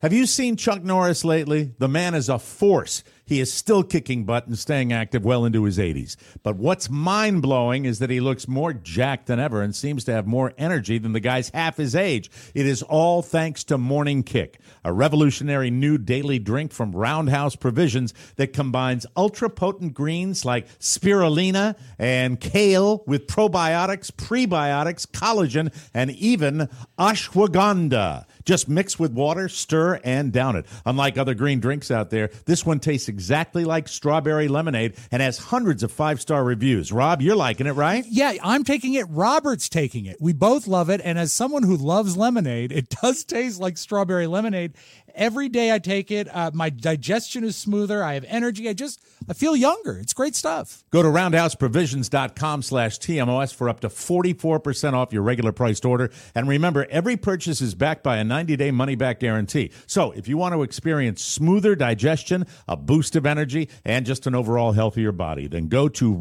Have you seen Chuck Norris lately? The man is a force. He is still kicking butt and staying active well into his 80s. But what's mind-blowing is that he looks more jacked than ever and seems to have more energy than the guys half his age. It is all thanks to Morning Kick, a revolutionary new daily drink from Roundhouse Provisions that combines ultra-potent greens like spirulina and kale with probiotics, prebiotics, collagen, and even ashwagandha. Just mix with water, stir, and down it. Unlike other green drinks out there, this one tastes exactly like strawberry lemonade and has hundreds of 5-star reviews. Rob, you're liking it, right? Yeah, I'm taking it. Robert's taking it. We both love it. And as someone who loves lemonade, it does taste like strawberry lemonade. Every day I take it. My digestion is smoother. I have energy. I feel younger. It's great stuff. Go to roundhouseprovisions.com/TMOS for up to 44% off your regular priced order. And remember, every purchase is backed by a 90-day money-back guarantee. So if you want to experience smoother digestion, a boost of energy, and just an overall healthier body, then go to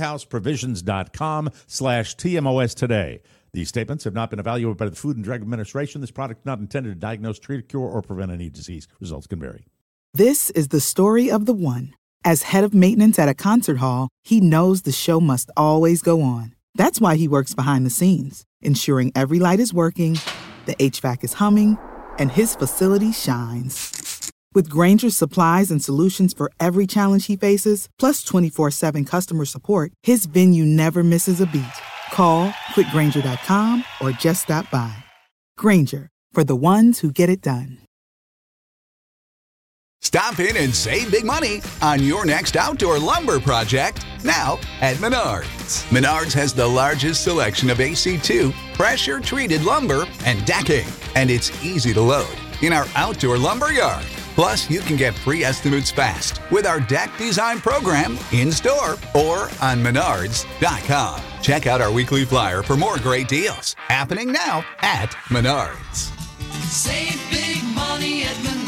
roundhouseprovisions.com/TMOS today. These statements have not been evaluated by the Food and Drug Administration. This product is not intended to diagnose, treat, cure, or prevent any disease. Results can vary. This is the story of the one. As head of maintenance at a concert hall, he knows the show must always go on. That's why he works behind the scenes, ensuring every light is working, the HVAC is humming, and his facility shines. With Grainger's supplies and solutions for every challenge he faces, plus 24/7 customer support, his venue never misses a beat. Call quickgrainger.com or just stop by. Grainger, for the ones who get it done. Stop in and save big money on your next outdoor lumber project now at Menards. Menards has the largest selection of AC2 pressure-treated lumber and decking, and it's easy to load in our outdoor lumber yard. Plus, you can get pre-estimates fast with our deck design program in-store or on Menards.com. Check out our weekly flyer for more great deals happening now at Menards. Save big money at Menards.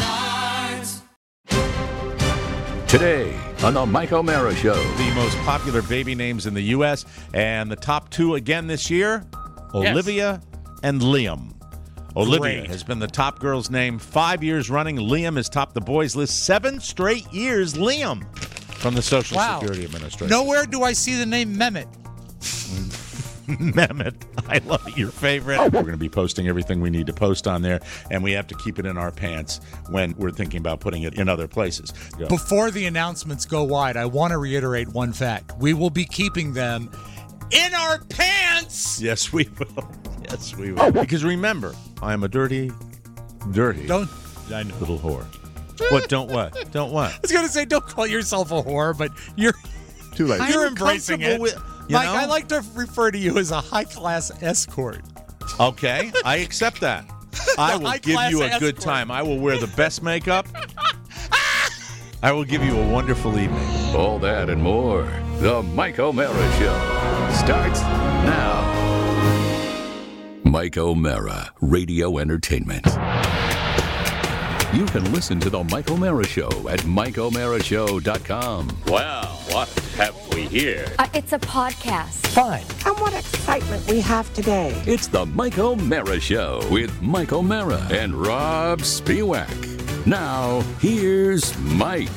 Today on the Mike O'Mara Show. The most popular baby names in the U.S. and the top two again this year, Olivia and Liam. Olivia has been the top girl's name 5 years running. Liam has topped the boys' list 7 straight years. Liam from the Social Security Administration. Nowhere do I see the name Mehmet. Mehmet, I love it. Your favorite. We're going to be posting everything we need to post on there, and we have to keep it in our pants when we're thinking about putting it in other places. Go. Before the announcements go wide, I want to reiterate one fact. We will be keeping them in our pants. Yes, we will. Yes, we will. Because remember, I am a dirty little whore. What? Don't what? Don't what? I was going to say, don't call yourself a whore, but you're too late. You're embracing it. Mike, know? I like to refer to you as a high-class escort. Okay, I accept that. I will give you a good time. I will wear the best makeup. I will give you a wonderful evening. All that and more. The Mike O'Mara Show starts now. Mike O'Mara, Radio Entertainment. You can listen to The Mike O'Mara Show at MikeO'MaraShow.com. Well, what have we here? It's a podcast. Fine. And what excitement we have today. It's The Mike O'Mara Show with Mike O'Mara and Rob Spiewak. Now, here's Mike.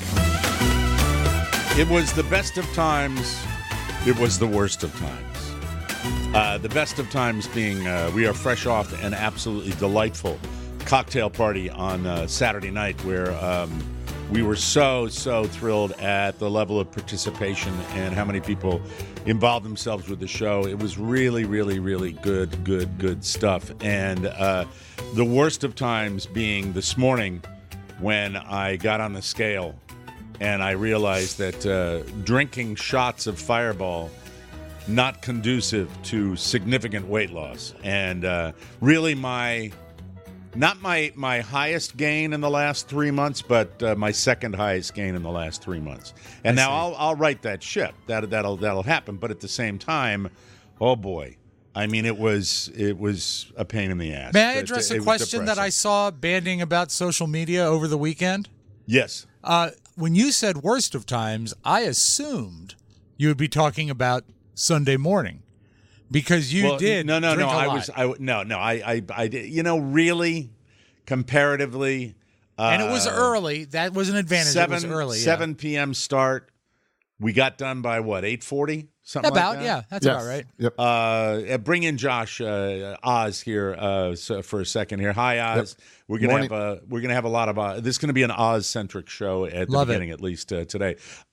It was the best of times. It was the worst of times. The best of times being we are fresh off an absolutely delightful cocktail party on Saturday night where we were so thrilled at the level of participation and how many people involved themselves with the show. It was really, really, really good stuff. And the worst of times being this morning when I got on the scale and I realized that drinking shots of Fireball not conducive to significant weight loss. And really not my highest gain in the last 3 months, but my second highest gain in the last 3 months. And now I'll right that ship. That'll happen. But at the same time, oh boy, I mean it was a pain in the ass. May I address a question that I saw banding about social media over the weekend? Yes. When you said worst of times, I assumed you would be talking about Sunday morning. Because you did drink a lot. I did. You know, really, comparatively, And it was early. That was an advantage. It was early. 7 p.m. start. We got done by what, 8:40? Something about, like that? yeah, that's about right. Yep. Bring in Josh Oz here for a second here. Hi, Oz. Yep. We're gonna have a lot of this is gonna be an Oz-centric show at the beginning, at least today,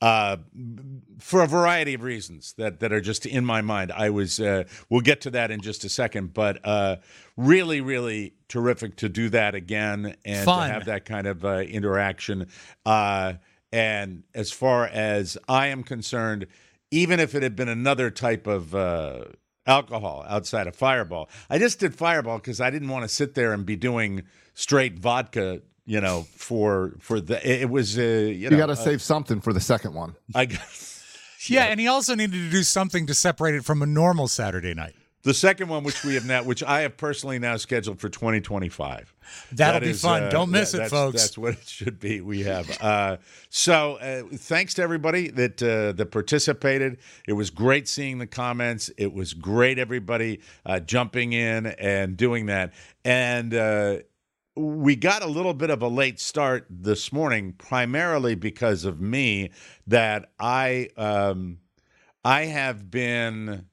for a variety of reasons that are just in my mind. We'll get to that in just a second, but really, really terrific to do that again and Fun. to have that kind of interaction. And as far as I am concerned, even if it had been another type of alcohol outside of Fireball, I just did Fireball because I didn't want to sit there and be doing straight vodka. For it was you got to save something for the second one. Yeah, and he also needed to do something to separate it from a normal Saturday night. The second one, which I have personally now scheduled for 2025. That'll be fun. Don't miss it, folks. That's what it should be. We have. So thanks to everybody that participated. It was great seeing the comments. It was great everybody jumping in and doing that. And we got a little bit of a late start this morning, primarily because of me, that I have been...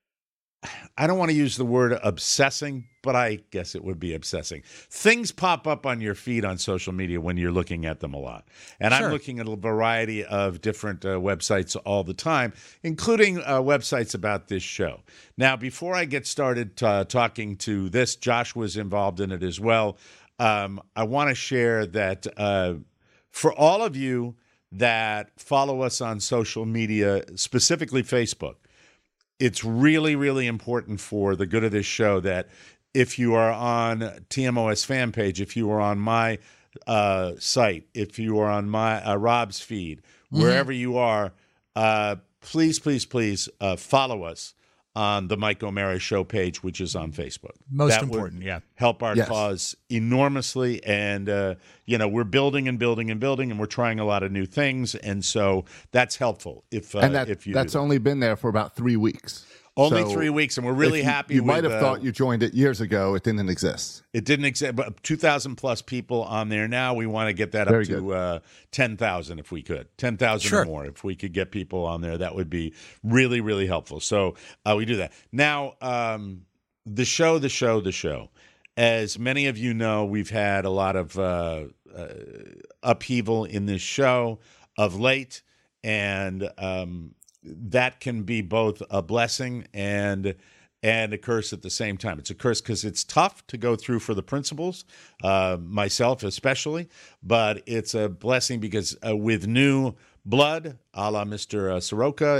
I don't want to use the word obsessing, but I guess it would be obsessing. Things pop up on your feed on social media when you're looking at them a lot. And I'm looking at a variety of different websites all the time, including websites about this show. Now, before I get started talking to this, Josh was involved in it as well. I want to share that for all of you that follow us on social media, specifically Facebook, it's really, really important for the good of this show that if you are on TMOS fan page, if you are on my site, if you are on my Rob's feed, wherever you are, please, please, please follow us on the Mike O'Mara Show page, which is on Facebook. Most important, yeah. Help our cause enormously. And, we're building and building and building, and we're trying a lot of new things. And so that's helpful that's only been there for about 3 weeks. Only 3 weeks, and we're really happy. You might have thought you joined it years ago. It didn't exist. It didn't exist, but 2,000 plus people on there now. We want to get that up to 10,000 if we could. 10,000 or more. If we could get people on there, that would be really, really helpful. So we do that. Now, the show. As many of you know, we've had a lot of upheaval in this show of late, and that can be both a blessing and a curse at the same time. It's a curse because it's tough to go through for the principals, myself especially, but it's a blessing because with new blood, a la Mr. Soroka,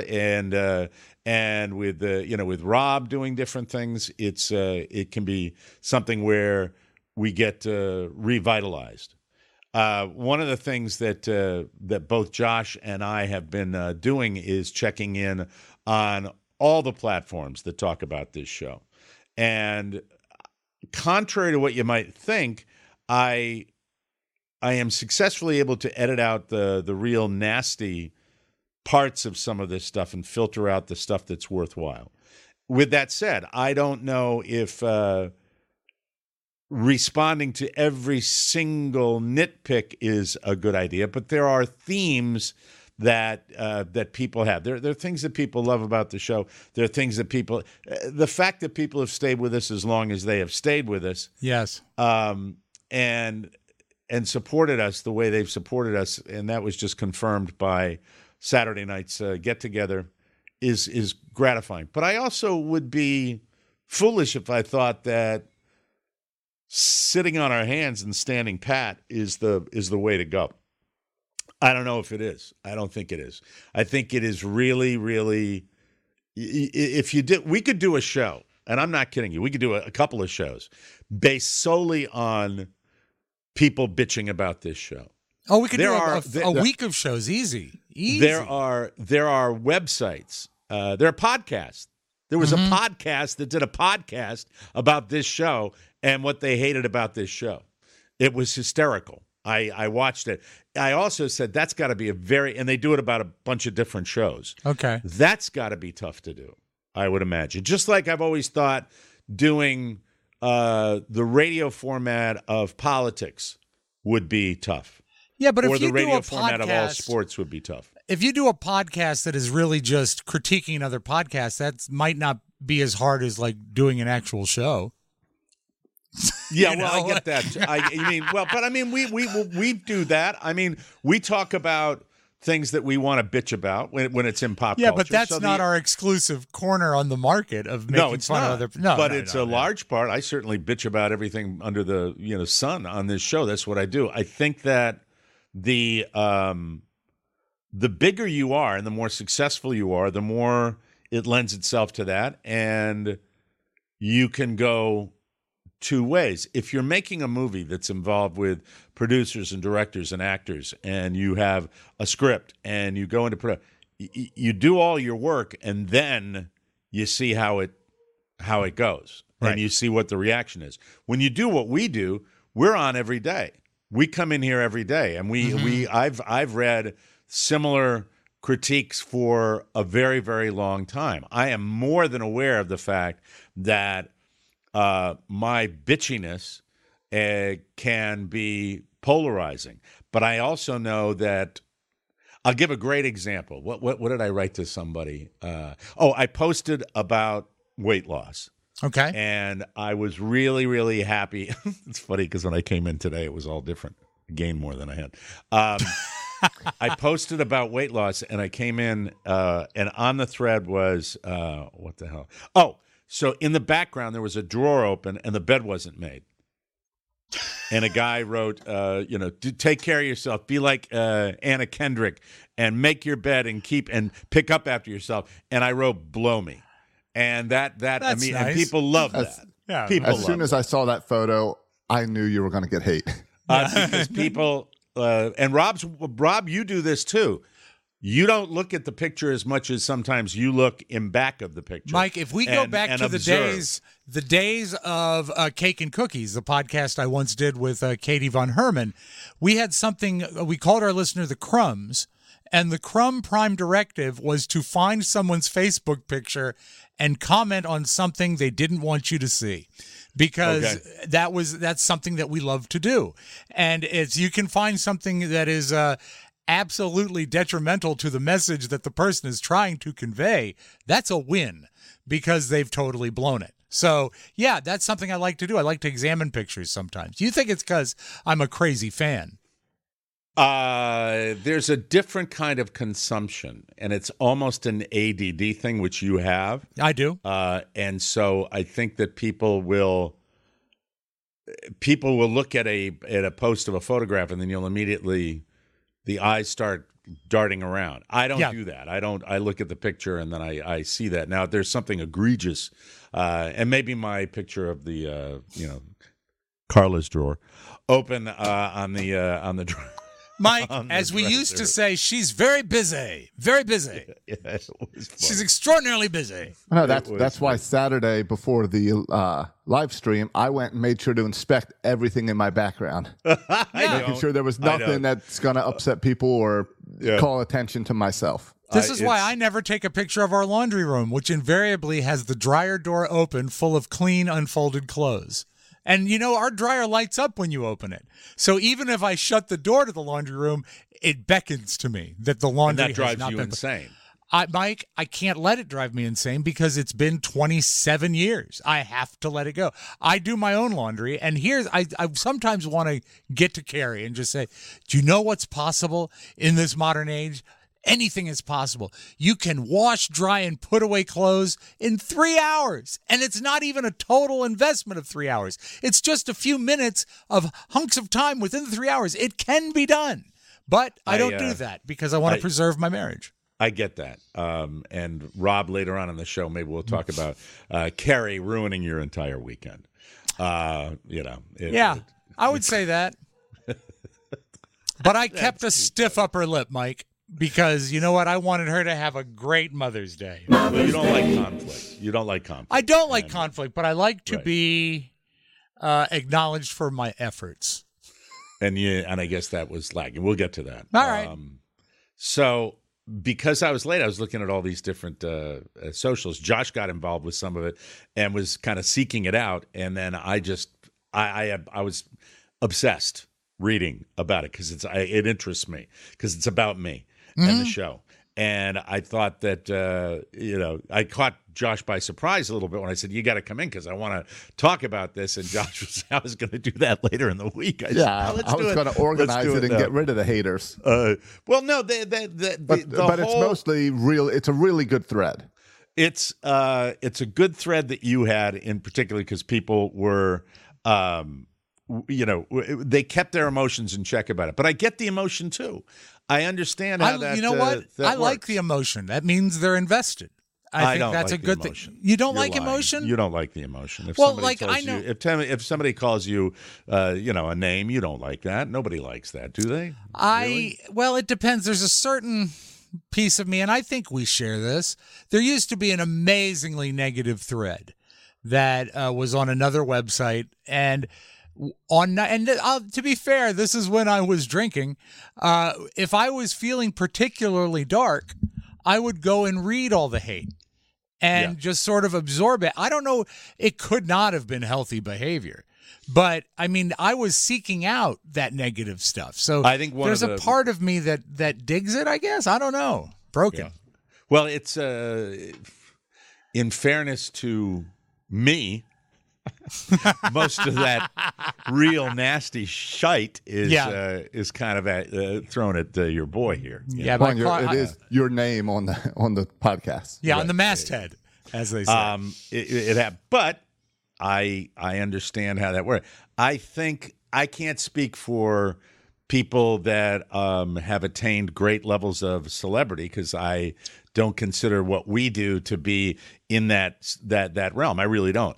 and with Rob doing different things, it can be something where we get revitalized. One of the things that both Josh and I have been doing is checking in on all the platforms that talk about this show. And contrary to what you might think, I am successfully able to edit out the real nasty parts of some of this stuff and filter out the stuff that's worthwhile. With that said, I don't know if responding to every single nitpick is a good idea, but there are themes that people have. There are things that people love about the show. There are things that the fact that people have stayed with us as long as they have stayed with us. Yes. And supported us the way they've supported us, and that was just confirmed by Saturday night's get-together, is gratifying. But I also would be foolish if I thought that sitting on our hands and standing pat is the way to go. I don't know if it is. I don't think it is. I think it is really, really. We could do a show, and I'm not kidding you. We could do a couple of shows based solely on people bitching about this show. Oh, we could do a week of shows. Easy. There are websites. There are podcasts. There was a podcast that did a podcast about this show and what they hated about this show. It was hysterical. I watched it. I also said that's got to be and they do it about a bunch of different shows. Okay. That's got to be tough to do, I would imagine. Just like I've always thought doing the radio format of politics would be tough. Yeah, but or if the you do radio a format of all podcast, sports would be tough. if you do a podcast that is really just critiquing other podcasts, that might not be as hard as like doing an actual show. Yeah, well, I get that. We do that. I mean, we talk about things that we want to bitch about when it's in pop culture. Yeah, but that's not our exclusive corner on the market of making fun of other. But it's a large part. I certainly bitch about everything under the sun on this show. That's what I do. I think that the bigger you are and the more successful you are, the more it lends itself to that, and you can go two ways. If you're making a movie that's involved with producers and directors and actors, and you have a script and you go into production, you do all your work, and then you see how it goes, right, and you see what the reaction is. When you do what we do, we're on every day. We come in here every day, and I've read similar critiques for a very, very long time. I am more than aware of the fact that my bitchiness can be polarizing, but I also know that I'll give a great example. What did I write to somebody? I posted about weight loss. Okay. And I was really, really happy. It's funny because when I came in today, it was all different. I gained more than I had. I posted about weight loss, and I came in, and on the thread was, what the hell? Oh, so in the background, there was a drawer open, and the bed wasn't made. And a guy wrote, take care of yourself. Be like Anna Kendrick and make your bed and pick up after yourself. And I wrote, blow me. And that's nice. And people love that. Yeah. As soon as I saw that photo, I knew you were going to get hate. Because people, and Rob, you do this too. You don't look at the picture as much as sometimes you look in back of the picture. Mike, if we go back to the days of Cake and Cookies, the podcast I once did with Katie Von Herman, we had something, we called our listener the Crumbs, and the Crumb Prime Directive was to find someone's Facebook picture and comment on something they didn't want you to see. Because that's something that we love to do. And you can find something that is absolutely detrimental to the message that the person is trying to convey. That's a win because they've totally blown it. So, yeah, that's something I like to do. I like to examine pictures sometimes. You think it's because I'm a crazy fan? There's a different kind of consumption, and it's almost an ADD thing, which you have. I do. And so I think that people will look at a post of a photograph, and then you'll immediately, the eyes start darting around. I don't do that. I look at the picture, and then I see that. Now, if there's something egregious, and maybe my picture of the, Carla's drawer open on the drawer. Mike, as we used to say, she's very busy. Very busy. Yeah, it was fun. She's extraordinarily busy. No, that's why Saturday before the live stream, I went and made sure to inspect everything in my background. Making sure there was nothing that's going to upset people or call attention to myself. This is why I never take a picture of our laundry room, which invariably has the dryer door open full of clean, unfolded clothes. And, our dryer lights up when you open it. So even if I shut the door to the laundry room, it beckons to me that the laundry has not been... And that drives you insane. Mike, I can't let it drive me insane because it's been 27 years. I have to let it go. I do my own laundry, and I sometimes want to get to Carrie and just say, do you know what's possible in this modern age? Anything is possible. You can wash, dry, and put away clothes in 3 hours. And it's not even a total investment of 3 hours. It's just a few minutes of hunks of time within the 3 hours. It can be done. But I don't do that because I want to preserve my marriage. I get that. And Rob, later on in the show, maybe we'll talk about Carrie ruining your entire weekend. I would say that. But I kept a stiff upper lip, Mike. Because you know what? I wanted her to have a great Mother's Day. But you don't like conflict. I don't like conflict, but I like to be acknowledged for my efforts. And I guess that was lacking. We'll get to that. All right. So because I was late, I was looking at all these different socials. Josh got involved with some of it and was kind of seeking it out. And then I was obsessed reading about it because it interests me because it's about me and the show. And I thought that, I caught Josh by surprise a little bit when I said, you got to come in because I want to talk about this. And Josh was, I was going to do that later in the week. I was going to organize it and get rid of the haters. Well, no, but it's mostly real. It's a really good thread. It's a good thread that you had in particular because people were, they kept their emotions in check about it. But I get the emotion too. I understand how that. You know what? I like works. the emotion. That means they're invested. I think that's like a good thing. You don't like emotion? You don't like the emotion. If somebody calls you, a name, you don't like that. Nobody likes that, do they? Really? Well, it depends. There's a certain piece of me, and I think we share this. There used to be an amazingly negative thread that was on another website, and to be fair, this is when I was drinking. If I was feeling particularly dark, I would go and read all the hate and just sort of absorb it. I don't know. It could not have been healthy behavior, but I mean, I was seeking out that negative stuff. So I think there's a part of me that digs it, I guess. I don't know. Broken. Yeah. Well, it's in fairness to me, most of that real nasty shite is kind of thrown at your boy here. Yeah, it is your name on the podcast. Yeah, right. On the masthead, as they say. It happened, but I understand how that works. I think I can't speak for people that have attained great levels of celebrity because I don't consider what we do to be in that realm. I really don't.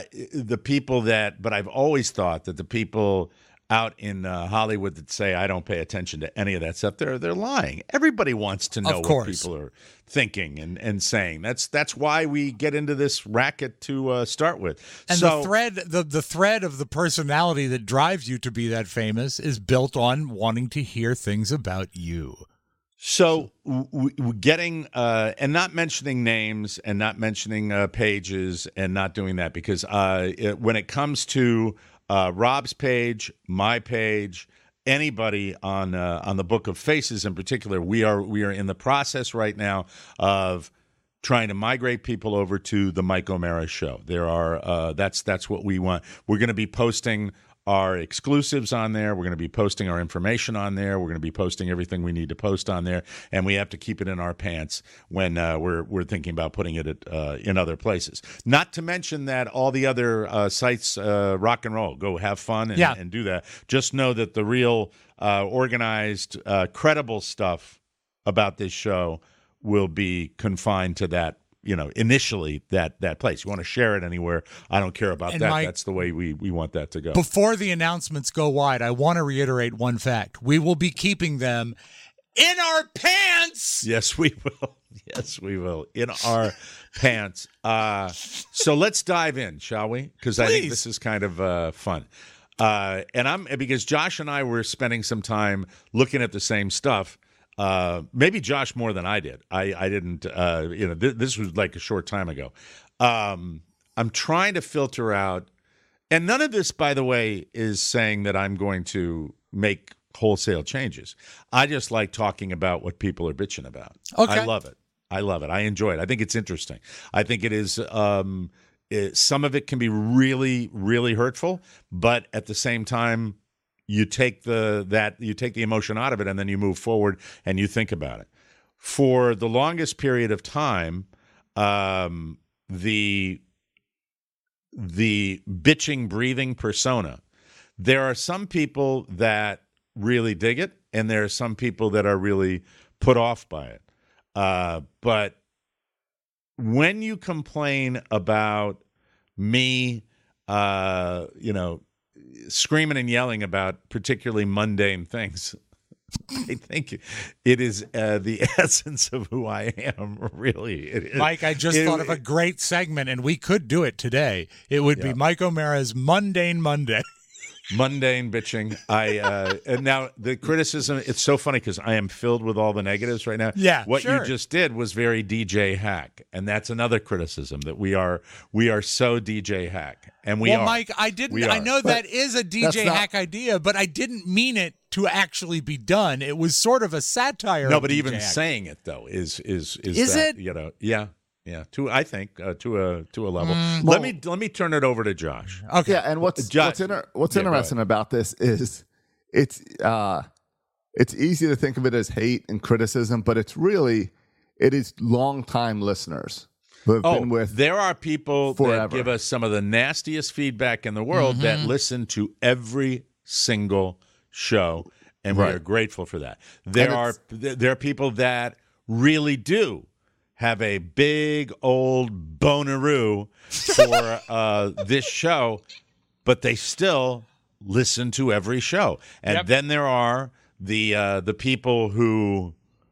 But I've always thought that the people out in Hollywood that say I don't pay attention to any of that stuff, they're lying. Everybody wants to know what people are thinking and saying. That's why we get into this racket to start with. And the thread of the personality that drives you to be that famous is built on wanting to hear things about you. So getting and not mentioning names and not mentioning pages and not doing that because when it comes to Rob's page, my page, anybody on the Book of Faces in particular, we are in the process right now of trying to migrate people over to the Mike O'Mara Show. There are that's what we want. We're going to be posting our exclusives on there. We're going to be posting our information on there. We're going to be posting everything we need to post on there, and we have to keep it in our pants when we're thinking about putting it in other places. Not to mention that all the other sites rock and roll. Go have fun and do that. Just know that the real organized, credible stuff about this show will be confined to that. Initially that place. You want to share it anywhere, I don't care about that. That's the way we want that to go. Before the announcements go wide, I want to reiterate one fact. We will be keeping them in our pants. Yes, we will. Yes, we will. In our pants. So let's dive in, shall we? Because I think this is kind of fun. Because Josh and I were spending some time looking at the same stuff. Maybe Josh more than I did. I didn't. This was like a short time ago. I'm trying to filter out, and none of this, by the way, is saying that I'm going to make wholesale changes. I just like talking about what people are bitching about. Okay. I love it. I enjoy it. I think it's interesting. I think it is. Some of it can be really, really hurtful, but at the same time, you take the emotion out of it, and then you move forward and you think about it. For the longest period of time, the bitching, breathing persona. There are some people that really dig it, and there are some people that are really put off by it. But when you complain about me, screaming and yelling about particularly mundane things, I think it is the essence of who I am, really. Mike, I just thought of a great segment, and we could do it today. It would be Mike O'Mara's Mundane Monday. Mundane bitching. And now the criticism, it's so funny because I am filled with all the negatives right now. Yeah, what sure. you just did was very DJ Hack, and that's another criticism that we are so DJ Hack, and we are. Mike, I know that is a DJ Hack idea, but I didn't mean it to actually be done. It was sort of a satire. No, but DJ even Hack. saying it though is it? You know, yeah. To a level. Let me turn it over to Josh. Okay. Yeah, and what's interesting about this is it's easy to think of it as hate and criticism, but it is longtime listeners who have been with. There are people forever. that give us some of the nastiest feedback in the world that listen to every single show, and we are grateful for that. There are people that really do have a big old bonaroo for this show, but they still listen to every show. And then there are the people who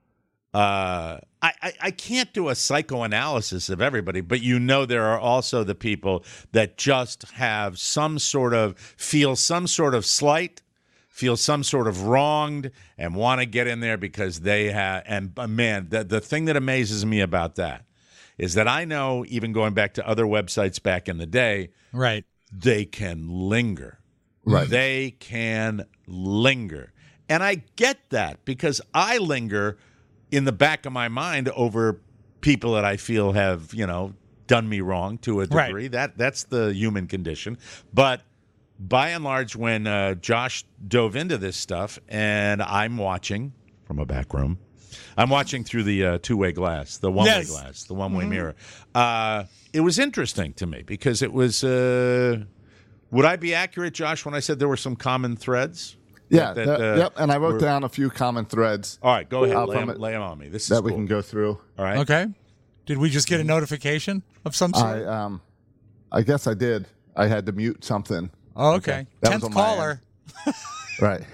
I can't do a psychoanalysis of everybody, but there are also the people that just have feel some sort of slight, feel some sort of wronged, and want to get in there because they have. And man, the thing that amazes me about that is that I know, even going back to other websites back in the day, right, they can linger. Right. They can linger. And I get that because I linger in the back of my mind over people that I feel have, done me wrong to a degree. Right. That's the human condition. But by and large, when Josh dove into this stuff, and I'm watching from a back room, I'm watching through the two-way glass, the one-way glass, the one-way mirror. It was interesting to me because it was. Would I be accurate, Josh, when I said there were some common threads? Yeah, yep. And I wrote down a few common threads. All right, go ahead. Lay them on me. This is that we can go through. All right. Okay. Did we just get a notification of some sort? I guess I did. I had to mute something. Oh, okay. 10th caller. Right.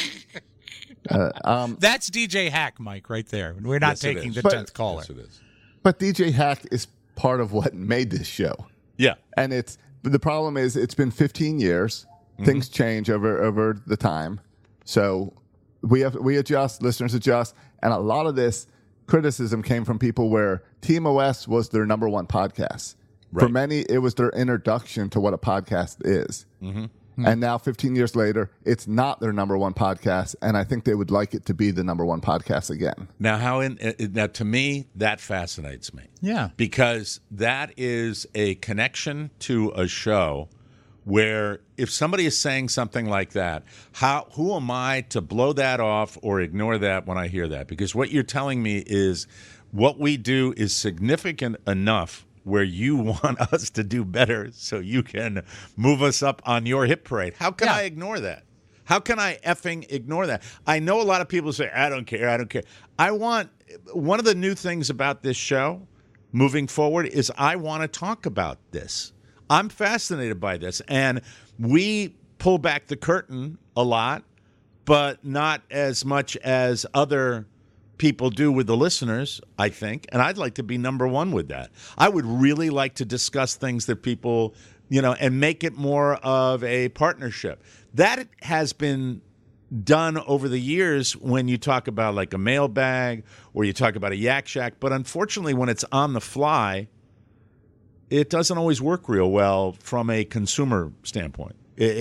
That's DJ Hack, Mike, right there. We're not taking the 10th caller. Yes, it is. But DJ Hack is part of what made this show. Yeah. And the problem is it's been 15 years. Things change over the time. So we adjust, listeners adjust, and a lot of this criticism came from people where TMOS was their number one podcast. Right. For many, it was their introduction to what a podcast is. And now, 15 years later, it's not their number one podcast, and I think they would like it to be the number one podcast again. Now, now to me, that fascinates me. Yeah. Because that is a connection to a show where if somebody is saying something like that, who am I to blow that off or ignore that when I hear that? Because what you're telling me is what we do is significant enough where you want us to do better so you can move us up on your hit parade. How can I ignore that? How can I effing ignore that? I know a lot of people say, I don't care. One of the new things about this show moving forward is I want to talk about this. I'm fascinated by this. And we pull back the curtain a lot, but not as much as other people do with the listeners, I think. And I'd like to be number one with that. I would really like to discuss things that people, and make it more of a partnership. That has been done over the years when you talk about like a mailbag or you talk about a Yak Shack. But unfortunately, when it's on the fly, it doesn't always work real well from a consumer standpoint.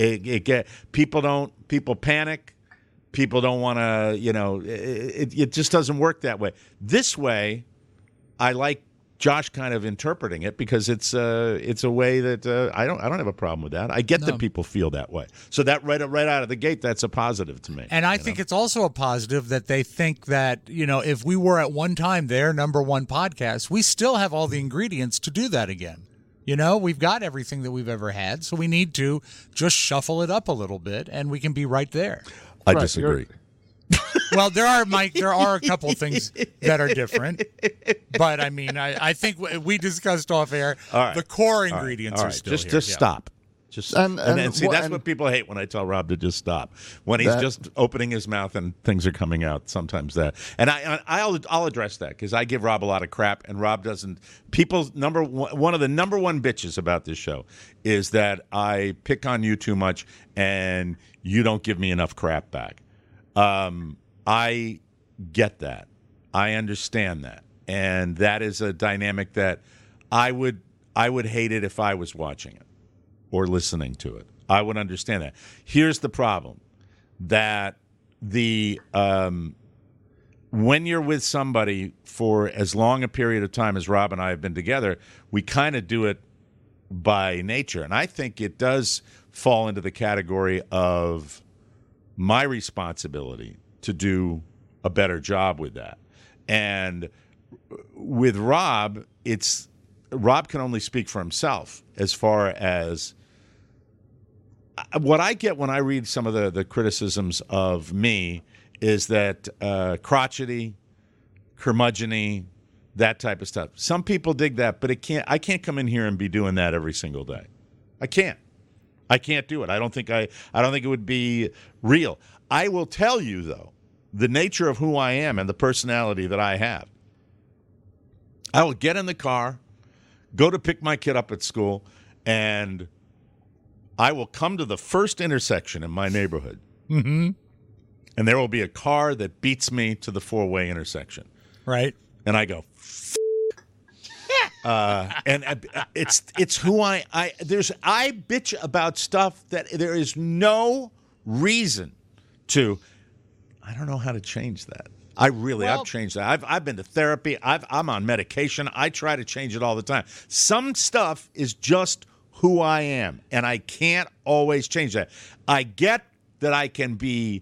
People panic. People don't want to, it just doesn't work that way. This way, I like Josh kind of interpreting it because it's a way that I don't have a problem with that. I get that people feel that way. So that right out of the gate, that's a positive to me. And I think it's also a positive that they think that, if we were at one time their number one podcast, we still have all the ingredients to do that again. We've got everything that we've ever had, so we need to just shuffle it up a little bit, and we can be right there. I disagree. Well, there are a couple of things that are different, but I think we discussed off air. The core ingredients are still just here. Just stop. Just and see, that's what people hate when I tell Rob to just stop. When he's just opening his mouth and things are coming out. Sometimes that, and I'll address that because I give Rob a lot of crap, and Rob doesn't. People's one of the number one bitches about this show is that I pick on you too much and you don't give me enough crap back. I get that. I understand that, and that is a dynamic that I would hate it if I was watching it or listening to it. I would understand that. Here's the problem: that when you're with somebody for as long a period of time as Rob and I have been together, we kind of do it by nature, and I think it does fall into the category of my responsibility to do a better job with that. And with Rob, Rob can only speak for himself as far as what I get when I read some of the criticisms of me is that crotchety, curmudgeon-y, that type of stuff. Some people dig that, but I can't come in here and be doing that every single day. I can't do it. I don't think it would be real. I will tell you, though, the nature of who I am and the personality that I have. I will get in the car, go to pick my kid up at school, and I will come to the first intersection in my neighborhood. Mm-hmm. And there will be a car that beats me to the four-way intersection. Right. And I go, and it's who I bitch about stuff that there is no reason to. I don't know how to change that. I've changed that. I've been to therapy. I'm on medication. I try to change it all the time. Some stuff is just who I am, and I can't always change that. I get that I can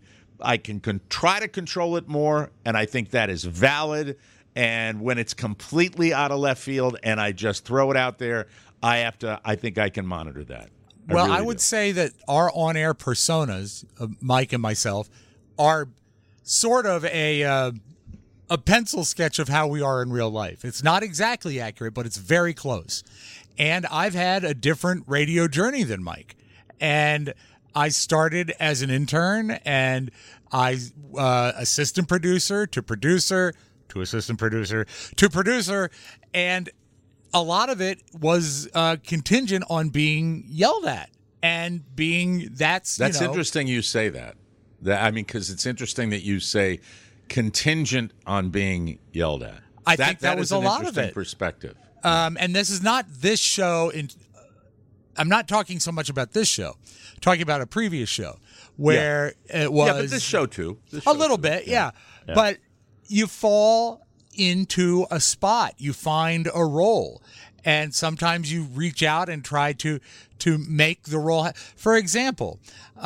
try to control it more, and I think that is valid. And when it's completely out of left field and I just throw it out there, I think I can monitor that. I would say that our on-air personas, Mike and myself, are sort of a pencil sketch of how we are in real life. It's not exactly accurate, but it's very close. And I've had a different radio journey than Mike. And I started as an intern, and I assistant producer to producer to assistant producer to producer, and a lot of it was contingent on being yelled at and being that's interesting you say that. Because it's interesting that you say contingent on being yelled at. I think that was a lot of it. Perspective. And this is not this show. I'm not talking so much about this show. I'm talking about a previous show where it was. Yeah, but this show too. A little bit, yeah. But you fall into a spot. You find a role. And sometimes you reach out and try to make the role. For example,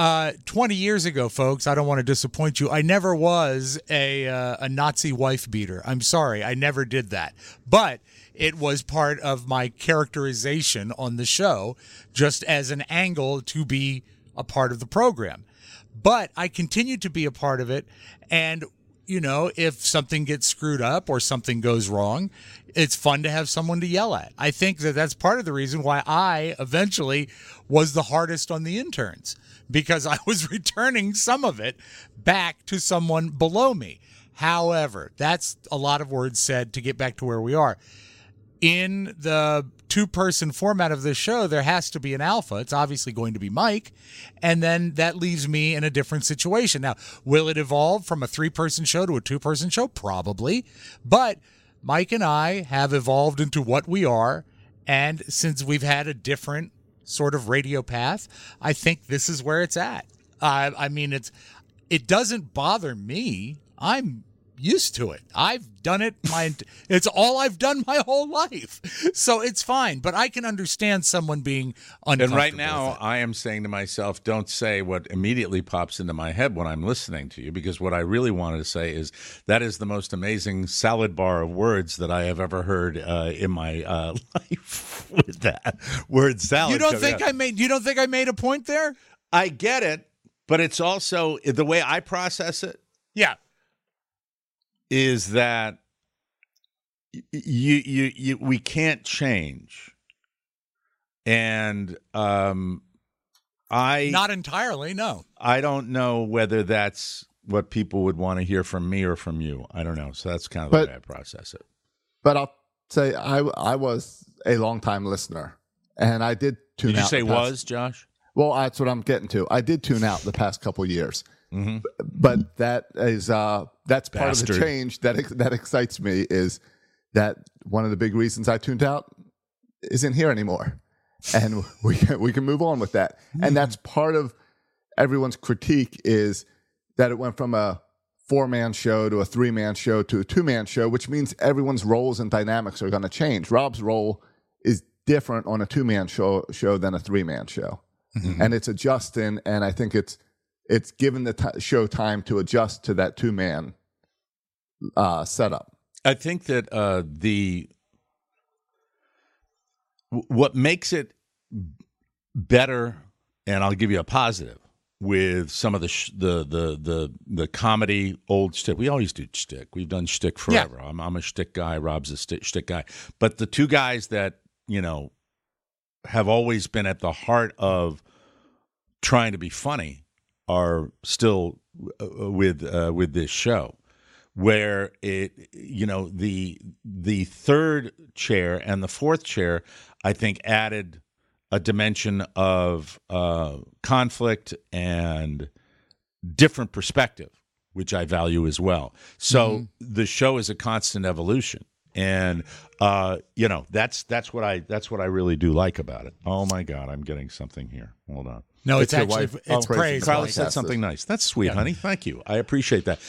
20 years ago, folks, I don't want to disappoint you. I never was a Nazi wife beater. I'm sorry. I never did that. But it was part of my characterization on the show, just as an angle to be a part of the program. But I continued to be a part of it. And, if something gets screwed up or something goes wrong, it's fun to have someone to yell at. I think that that's part of the reason why I eventually was the hardest on the interns, because I was returning some of it back to someone below me. However, that's a lot of words said to get back to where we are. In the two-person format of this show, there has to be an alpha. It's obviously going to be Mike, and then that leaves me in a different situation. Now, will it evolve from a three-person show to a two-person show? Probably, but Mike and I have evolved into what we are, and since we've had a different sort of radio path, I think this is where it's at. It doesn't bother me. I'm used to it. I've done it. It's all I've done my whole life, so it's fine. But I can understand someone being uncomfortable. And right now, I am saying to myself, don't say what immediately pops into my head when I'm listening to you, because what I really wanted to say is that is the most amazing salad bar of words that I have ever heard in my life. With that word salad, you don't think I made a point there? I get it, but it's also the way I process it. Yeah. Is that we can't change, and Not entirely, no. I don't know whether that's what people would want to hear from me or from you. I don't know. So that's kind of the way I process it. But I'll say I was a longtime listener, and I did tune out. Did you say was, Josh? Well, that's what I'm getting to. I did tune out the past couple years. Mm-hmm. But that is that's part of the change that excites me, is that one of the big reasons I tuned out isn't here anymore. And we can move on with that. And that's part of everyone's critique, is that it went from a 4-man show to a 3-man show to a 2-man show, which means everyone's roles and dynamics are going to change. Rob's role is different on a 2-man show than a 3-man show. Mm-hmm. And it's adjusting, and I think it's given the show time to adjust to that 2-man setup. I think that what makes it better, and I'll give you a positive, with some of the comedy old shtick. We always do shtick. We've done shtick forever. Yeah. I'm a shtick guy. Rob's a shtick guy. But the two guys that, have always been at the heart of trying to be funny are still with this show, where the third chair and the fourth chair, I think, added a dimension of conflict and different perspective, which I value as well. So the show is a constant evolution, and that's what I really do like about it. Oh my God, I'm getting something here. Hold on. No, it's actually it's praise. Carly said something nice. That's sweet, honey. Thank you. I appreciate that.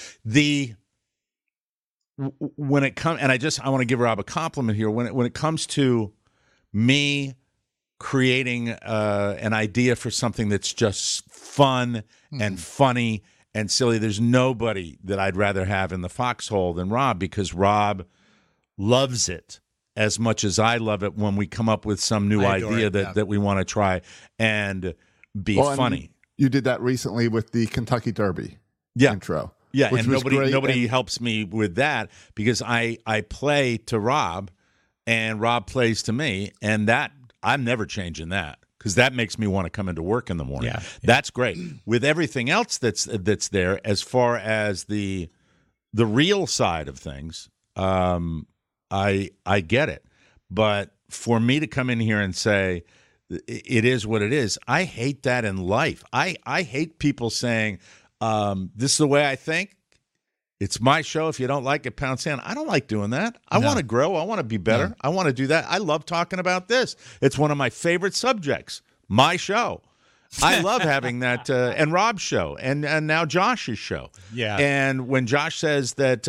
When it comes, and I want to give Rob a compliment here. When it comes to me creating an idea for something that's just fun and funny and silly, there's nobody that I'd rather have in the foxhole than Rob, because Rob loves it as much as I love it when we come up with some new idea that we want to try and be funny. You did that recently with the Kentucky Derby intro. Yeah, and nobody helps me with that, because I play to Rob and Rob plays to me, and that I'm never changing that, because that makes me want to come into work in the morning. Yeah. That's great. With everything else that's there, as far as the real side of things, I get it. But for me to come in here and say it is what it is, I hate that in life. I hate people saying, this is the way I think. It's my show. If you don't like it, pound sand. I don't like doing that. I want to grow. I want to be better. No. I want to do that. I love talking about this. It's one of my favorite subjects. My show. I love having that, and Rob's show, and now Josh's show. Yeah. And when Josh says that,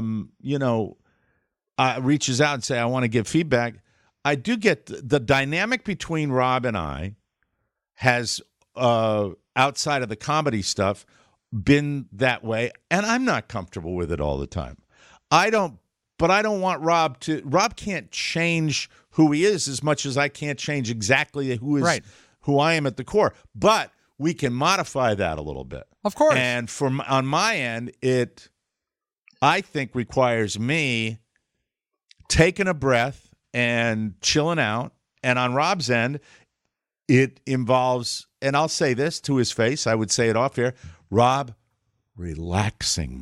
reaches out and say, I want to give feedback, I do get the dynamic between Rob and I has, outside of the comedy stuff, been that way, and I'm not comfortable with it all the time. I don't want Rob can't change who he is as much as I can't change exactly who I am at the core. But we can modify that a little bit. Of course. And on my end, it, I think, requires me taking a breath and chilling out. And on Rob's end, it involves, and I'll say this to his face, I would say it off here, Rob, relaxing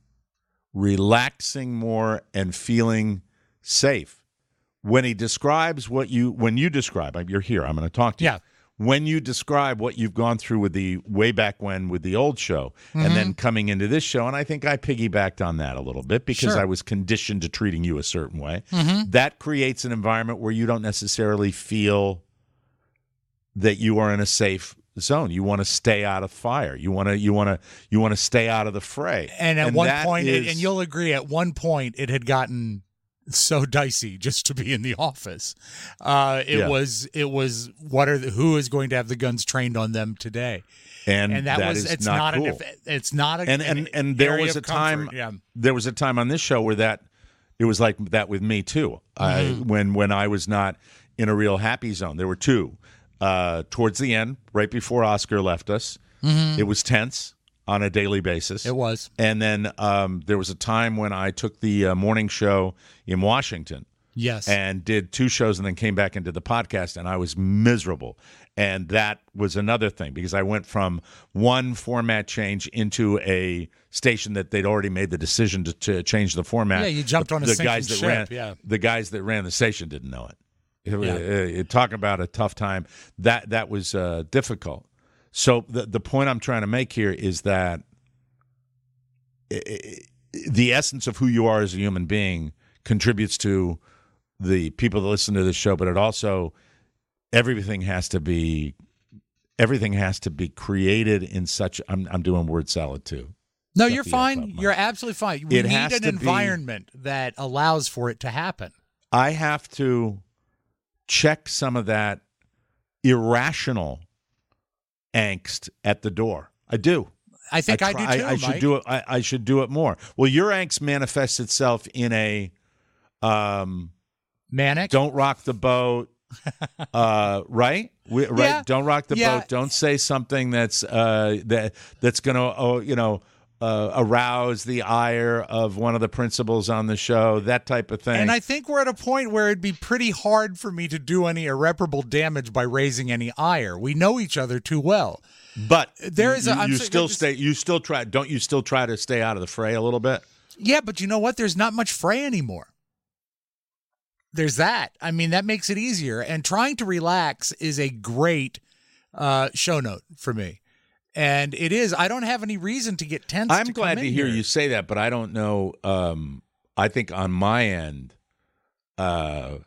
more and feeling safe. When he describes when you describe, you're here, I'm going to talk to you. When you describe what you've gone through with the way back when with the old show, and then coming into this show, and I think I piggybacked on that a little bit because I was conditioned to treating you a certain way. That creates an environment where you don't necessarily feel that you are in a safe zone. You want to stay out of fire. You want to stay out of the fray. And at one point, and you'll agree, at one point it had gotten so dicey just to be in the office. It was who is going to have the guns trained on them today? And that was it's not cool. It's not a and there was a time there was a time on this show where that it was like that with me too. When I was not in a real happy zone. There were two. Towards the end, right before Oscar left us, it was tense on a daily basis. It was. And then there was a time when I took the morning show in Washington Yes. And did 2 shows and then came back into the podcast, and I was miserable. And that was another thing, because I went from one format change into a station that they'd already made the decision to change the format. Yeah, you jumped on a sinking guys that ship. The guys that ran the station didn't know it. Talk about a tough time. That was difficult. So the point I'm trying to make here is that the essence of who you are as a human being contributes to the people that listen to this show, but it also everything has to be created in such. I'm doing word salad too. No, you're fine. You're absolutely fine. We need an to environment that allows for it to happen. I have to check some of that irrational angst at the door. I do. I think I do too. I should Mike. do it. I should do it more. Well, your angst manifests itself in a manic. Don't rock the boat. Right? Right. Yeah. Don't rock the boat. Don't say something that's that's going to arouse the ire of one of the principals on the show. That type of thing. And I think we're at a point where it'd be pretty hard for me to do any irreparable damage by raising any ire. We know each other too well. But there is you still try to stay out of the fray a little bit? Yeah, but you know what? There's not much fray anymore. There's that. I mean, that makes it easier. And trying to relax is a great show note for me. And it is. I don't have any reason to get tense. I'm glad to hear you say that, but I don't know. I think on my end, the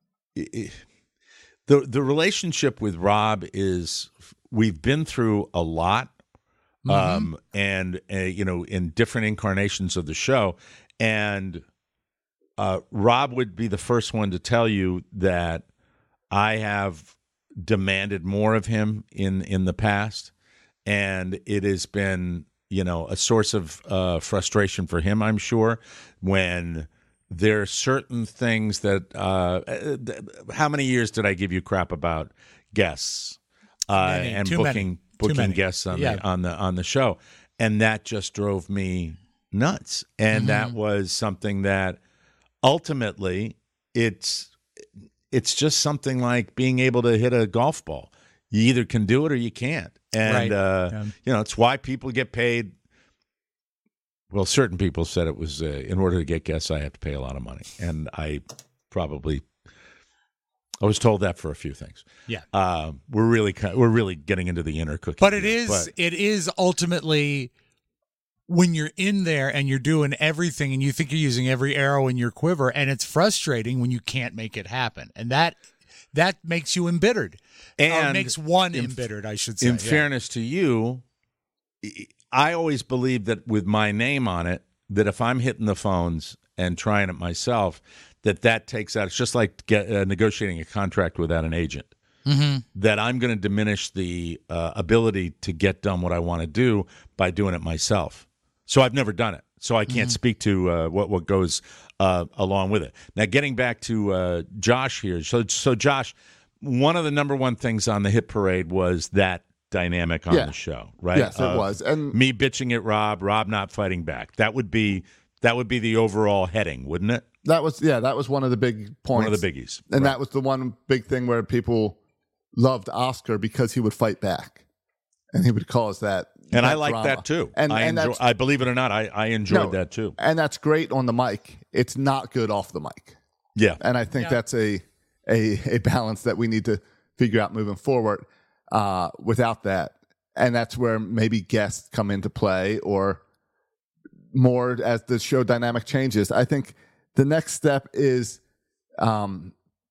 relationship with Rob is we've been through a lot, and in different incarnations of the show, and Rob would be the first one to tell you that I have demanded more of him in the past. And it has been, a source of frustration for him, I'm sure, when there are certain things that how many years did I give you crap about guests and booking guests on the show? And that just drove me nuts. And that was something that ultimately it's just something like being able to hit a golf ball. You either can do it or you can't. And, it's why people get paid. Well, certain people said it was in order to get guests, I have to pay a lot of money. And I was told that for a few things. Yeah. We're really getting into the inner cookie. But it is ultimately when you're in there and you're doing everything and you think you're using every arrow in your quiver, and it's frustrating when you can't make it happen. And that makes you embittered. And makes one embittered, I should say. In fairness to you, I always believe that with my name on it, that if I'm hitting the phones and trying it myself, that takes out. It's just like negotiating a contract without an agent. Mm-hmm. That I'm going to diminish the ability to get done what I want to do by doing it myself. So I've never done it. So I can't speak to what goes along with it. Now, getting back to Josh here. So Josh, one of the number one things on the hit parade was that dynamic on the show, right? Yes, it was. And me bitching at Rob not fighting back. That would be the overall heading, wouldn't it? That was one of the big points. One of the biggies. And that was the one big thing where people loved Oscar because he would fight back. And he would cause that. And that I like drama. that too. And I believe it or not, I enjoyed that too. And that's great on the mic. It's not good off the mic. Yeah. And I think that's a balance that we need to figure out moving forward without that. And that's where maybe guests come into play, or more as the show dynamic changes. I think the next step is on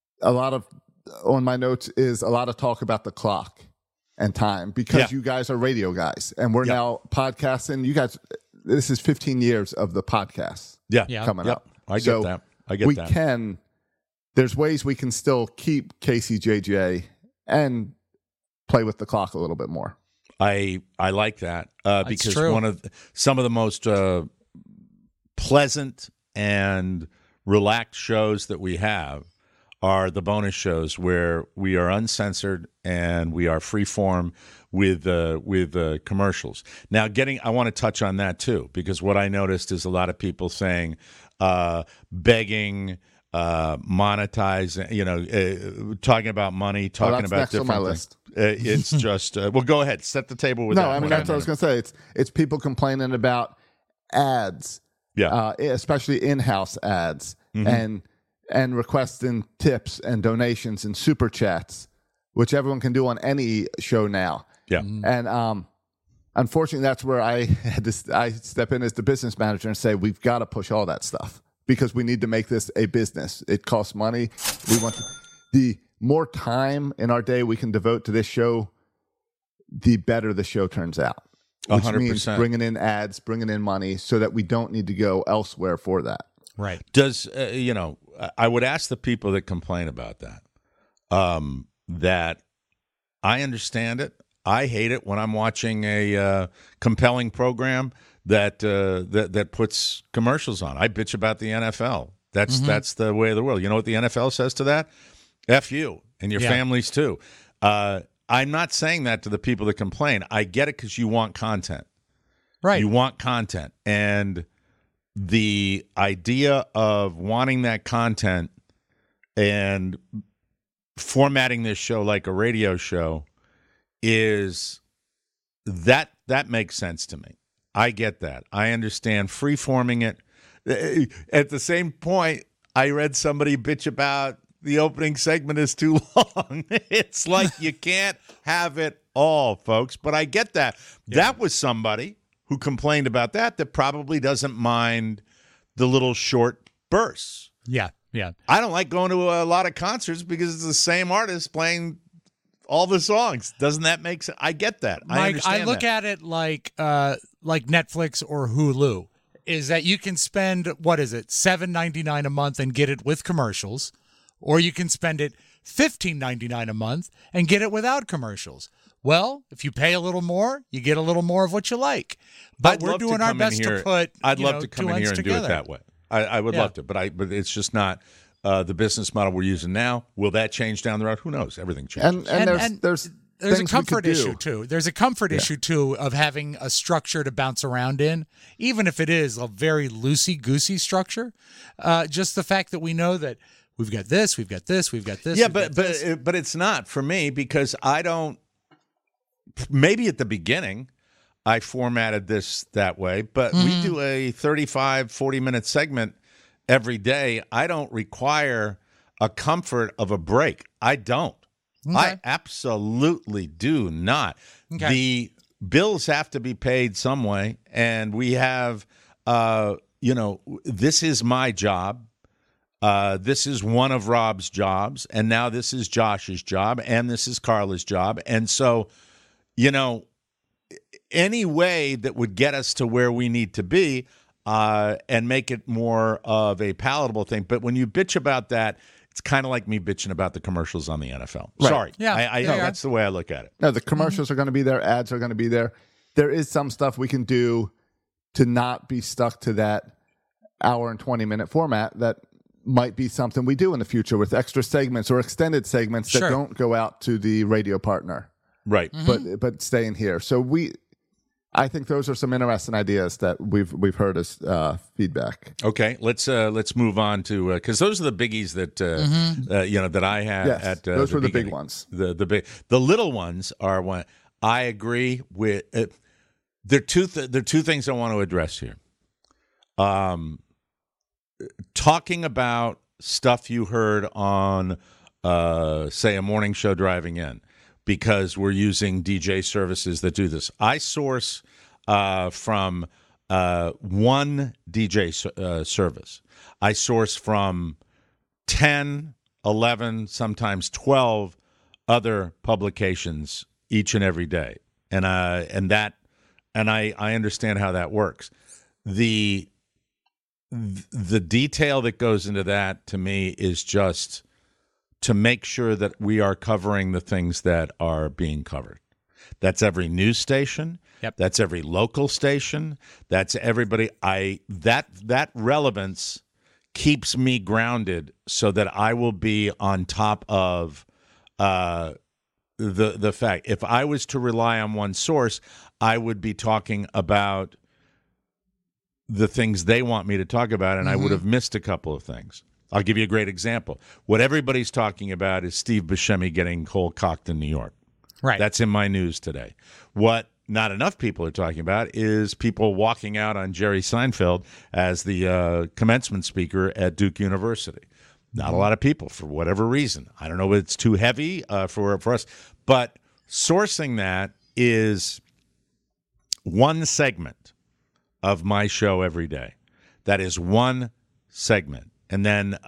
my notes is a lot of talk about the clock and time, because you guys are radio guys and we're now podcasting. You guys, this is 15 years of the podcast coming up. I get that. There's ways we can still keep KCJJ and play with the clock a little bit more. I like that because some of the most pleasant and relaxed shows that we have are the bonus shows where we are uncensored and we are free form with commercials. Now, I want to touch on that too, because what I noticed is a lot of people saying, begging, monetize, talking about money, talking that's about next different on my things. list. It's just well, go ahead, set the table with that. No, I mean that's what I was going to say. It's people complaining about ads, especially in-house ads, and requesting tips and donations and super chats, which everyone can do on any show now. Yeah, and unfortunately, that's where I step in as the business manager and say we've got to push all that stuff because we need to make this a business. It costs money. We want the more time in our day we can devote to this show, the better the show turns out. Which 100%. means bringing in ads, bringing in money, so that we don't need to go elsewhere for that. Right. Does I would ask the people that complain about that. That I understand it. I hate it when I'm watching a compelling program that puts commercials on. I bitch about the NFL. That's the way of the world. You know what the NFL says to that? F you and your families too. I'm not saying that to the people that complain. I get it because you want content. Right. You want content. And the idea of wanting that content and formatting this show like a radio show is that makes sense to me. I get that. I understand free-forming it. At the same point, I read somebody bitch about the opening segment is too long. It's like you can't have it all, folks. But I get that. Yeah. That was somebody who complained about that probably doesn't mind the little short bursts. Yeah, yeah. I don't like going to a lot of concerts because it's the same artist playing all the songs. Doesn't that make sense? I get that. Mike, I look at it like Netflix or Hulu, is that you can spend, $7.99 a month and get it with commercials, or you can spend it $15.99 a month and get it without commercials. Well, if you pay a little more, you get a little more of what you like. But we're doing our best to put I'd love to come in here and together. do it that way. I would love to, but it's just not the business model we're using now. Will that change down the road? Who knows? Everything changes. And there's a comfort issue too. There's a comfort issue too of having a structure to bounce around in, even if it is a very loosey-goosey structure. Just the fact that we know that we've got this, we've got this, we've got this. Yeah, but it's not for me because I don't. Maybe at the beginning, I formatted this that way, but we do a 35, 40-minute segment every day. I don't require a comfort of a break. I don't. Okay. I absolutely do not. Okay. The bills have to be paid some way, and we have, this is my job. This is one of Rob's jobs, and now this is Josh's job, and this is Carla's job. And so, any way that would get us to where we need to be and make it more of a palatable thing. But when you bitch about that, it's kind of like me bitching about the commercials on the NFL. Right. Sorry. Yeah, that's the way I look at it. No, the commercials are going to be there. Ads are going to be there. There is some stuff we can do to not be stuck to that hour and 20-minute format that might be something we do in the future with extra segments or extended segments that don't go out to the radio partner. Right. But stay in here. So I think those are some interesting ideas that we've heard as feedback. Okay, let's move on to because those are the biggies that that I had. Yes, at those were the big ones. The little ones are one. I agree with. There are two things I want to address here. Talking about stuff you heard on, say, a morning show driving in. Because we're using DJ services that do this. I source from one DJ service. I source from 10, 11, sometimes 12 other publications each and every day. And I understand how that works. The detail that goes into that to me is just to make sure that we are covering the things that are being covered. That's every news station. Yep. That's every local station. That's everybody. That relevance keeps me grounded so that I will be on top of the fact. If I was to rely on one source, I would be talking about the things they want me to talk about, and I would have missed a couple of things. I'll give you a great example. What everybody's talking about is Steve Buscemi getting cold-cocked in New York. Right. That's in my news today. What not enough people are talking about is people walking out on Jerry Seinfeld as the commencement speaker at Duke University. Not a lot of people, for whatever reason. I don't know if it's too heavy for us. But sourcing that is one segment of my show every day. That is one segment. And then,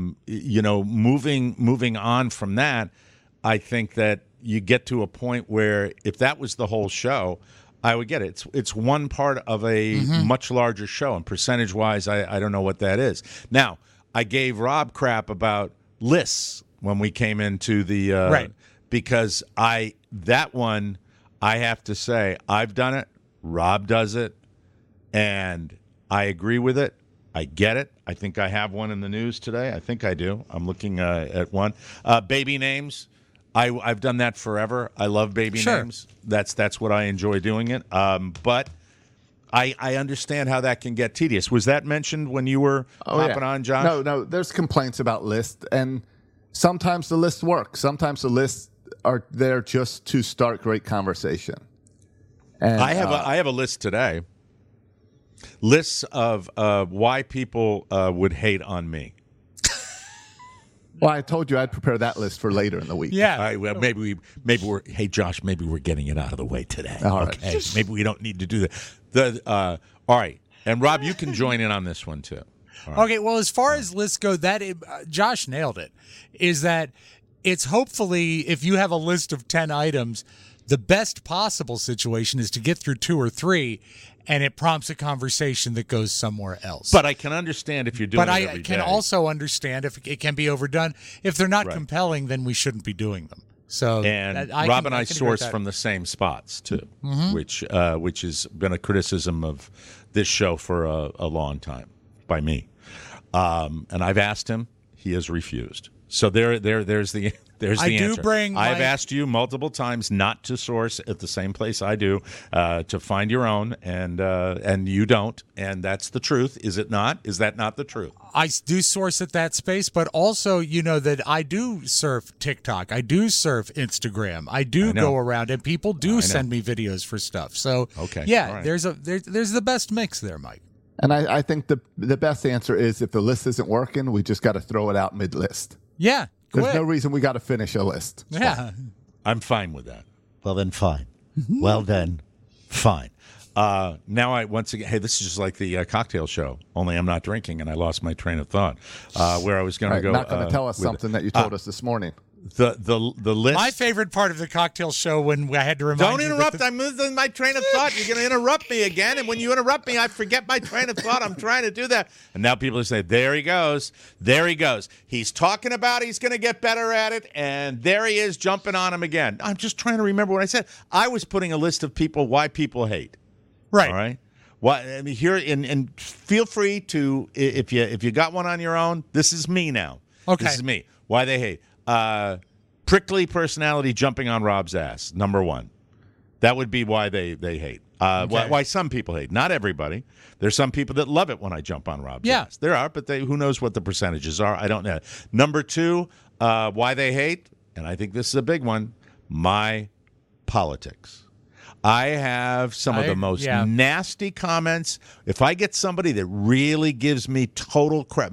moving on from that, I think that you get to a point where if that was the whole show, I would get it. It's one part of a much larger show, and percentage-wise, I don't know what that is. Now, I gave Rob crap about lists when we came into the right. Because that one, I have to say, I've done it, Rob does it, and I agree with it. I get it. I think I have one in the news today. I think I do. I'm looking at one. Baby names. I've done that forever. I love baby names. That's what I enjoy doing it. But I understand how that can get tedious. Was that mentioned when you were hopping on, Josh? No. There's complaints about lists, and sometimes the lists work. Sometimes the lists are there just to start great conversation. And I have a list today. Lists of why people would hate on me. Well, I told you I'd prepare that list for later in the week. Yeah. Maybe we're. Hey, Josh. Maybe we're getting it out of the way today. All right. Okay. Maybe we don't need to do that. All right. And Rob, you can join in on this one too. Right. Okay. Well, as far as lists go, Josh nailed it. Is that it's hopefully if you have a list of 10 items, the best possible situation is to get through 2 or 3. And it prompts a conversation that goes somewhere else. But I can understand if you're doing it every day. But I can also understand if it can be overdone. If they're not compelling, then we shouldn't be doing them. So, and Rob and I source from the same spots too, which has been a criticism of this show for a long time by me. And I've asked him; he has refused. So there's the answer. I've asked you multiple times not to source at the same place I do, to find your own, and you don't, and that's the truth, is it not? Is that not the truth? I do source at that space, but also, that I do surf TikTok, I do surf Instagram, I do go around, and people do send me videos for stuff. So, right. there's the best mix there, Mike. And I think the best answer is if the list isn't working, we just got to throw it out mid-list. Yeah. There's no reason we got to finish a list. Yeah. I'm fine with that. Well, then, fine. Well, then, fine. Now, once again, hey, this is just like the cocktail show, only I'm not drinking, and I lost my train of thought, where I was going to go. Not going to tell us something that you told us this morning. The list. My favorite part of the cocktail show when I had to remind Don't interrupt. I'm losing my train of thought. You're going to interrupt me again. And when you interrupt me, I forget my train of thought. I'm trying to do that. And now people are saying, there he goes. There he goes. He's talking about he's going to get better at it. And there he is jumping on him again. I'm just trying to remember what I said. I was putting a list of why people hate. Right. All right. Well, I mean, here and feel free to, if you got one on your own, this is me now. Okay. This is me. Why they hate. Prickly personality jumping on Rob's ass, number one. That would be why they hate. Why some people hate. Not everybody. There's some people that love it when I jump on Rob's ass. There are, but who knows what the percentages are. I don't know. Number two, why they hate, and I think this is a big one, my politics. I have some of the most nasty comments. If I get somebody that really gives me total crap,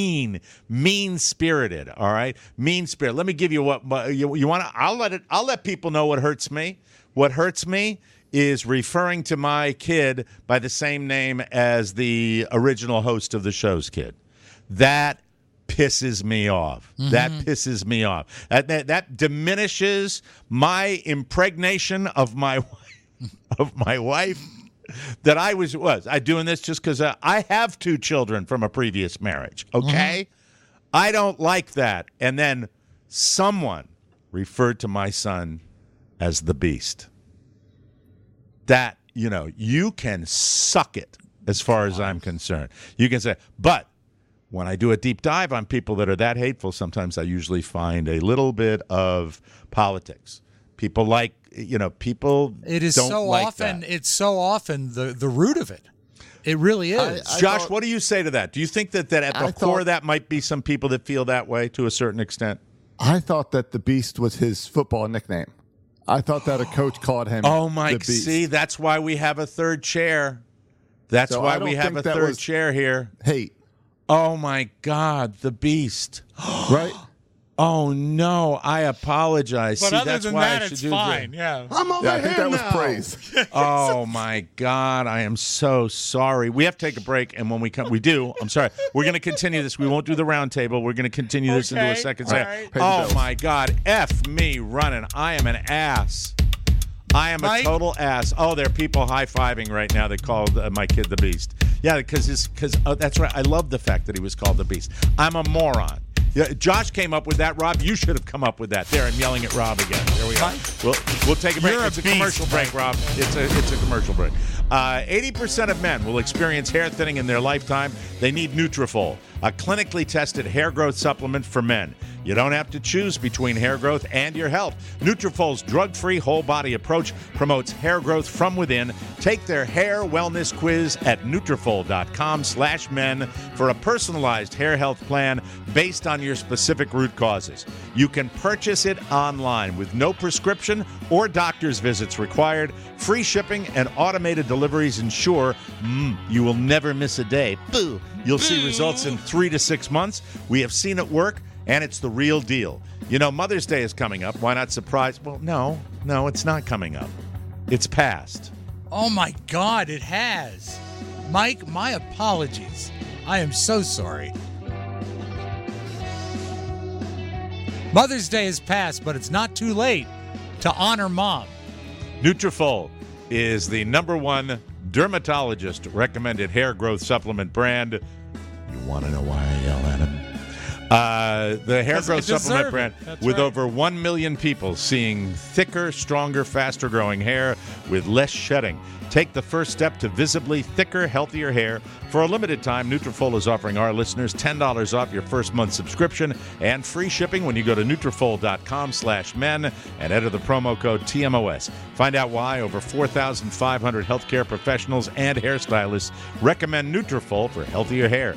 mean-spirited, all right? Mean-spirited. Let me give you what you want. I'll let people know what hurts me. What hurts me is referring to my kid by the same name as the original host of the show's kid. That pisses me off. That pisses me off. That diminishes my impregnation of my wife that I was doing this just because I have 2 children from a previous marriage. Okay, I don't like that. And then someone referred to my son as the beast. That you can suck it as far as I'm concerned. You can say, but when I do a deep dive on people that are that hateful, sometimes I usually find a little bit of politics. People people it is don't so like often that. It's so often the root of it. It really is. Josh, what do you say to that? Do you think that at the core of that might be some people that feel that way to a certain extent? I thought that the Beast was his football nickname. I thought that a coach called him the Beast. See, that's why we have a third chair. That's why we have a third chair here. Hate. Oh, my God, the Beast. Right? Oh, no, I apologize. But See, other that's than why that, I should it's do fine. that. Yeah. I'm over I think that was praise. Oh, my God, I am so sorry. We have to take a break, and when we come, we do. I'm sorry. We're going to continue this. We won't do the round table. We're going to continue this into a second segment. Right. Oh, my God, F me running. I am an ass. I am a total ass. Oh, there are people high-fiving right now that called my kid the Beast. Yeah, because that's right. I love the fact that he was called the Beast. I'm a moron. Yeah, Josh came up with that. Rob, you should have come up with that. There, I'm yelling at Rob again. There we go. We'll take a break. It's a commercial break, Rob. It's a commercial break. 80% of men will experience hair thinning in their lifetime. They need Nutrafol, a clinically tested hair growth supplement for men. You don't have to choose between hair growth and your health. Nutrafol's drug-free whole-body approach promotes hair growth from within. Take their hair wellness quiz at Nutrafol.com/men for a personalized hair health plan based on your specific root causes. You can purchase it online with no prescription or doctor's visits required. Free shipping and automated deliveries ensure you will never miss a day. Boo! You'll see results in 3 to 6 months. We have seen it work. And it's the real deal. You know, Mother's Day is coming up. Why not surprise? Well, no, it's not coming up. It's past. Oh, my God, it has. Mike, my apologies. I am so sorry. Mother's Day is past, but it's not too late to honor Mom. Nutrafol is the #1 dermatologist-recommended hair growth supplement brand. You want to know why I yell at him? The hair growth supplement brand with over 1 million people seeing thicker, stronger, faster-growing hair with less shedding. Take the first step to visibly thicker, healthier hair. For a limited time, Nutrafol is offering our listeners $10 off your first month subscription and free shipping when you go to Nutrafol.com/men and enter the promo code TMOS. Find out why over 4,500 healthcare professionals and hairstylists recommend Nutrafol for healthier hair.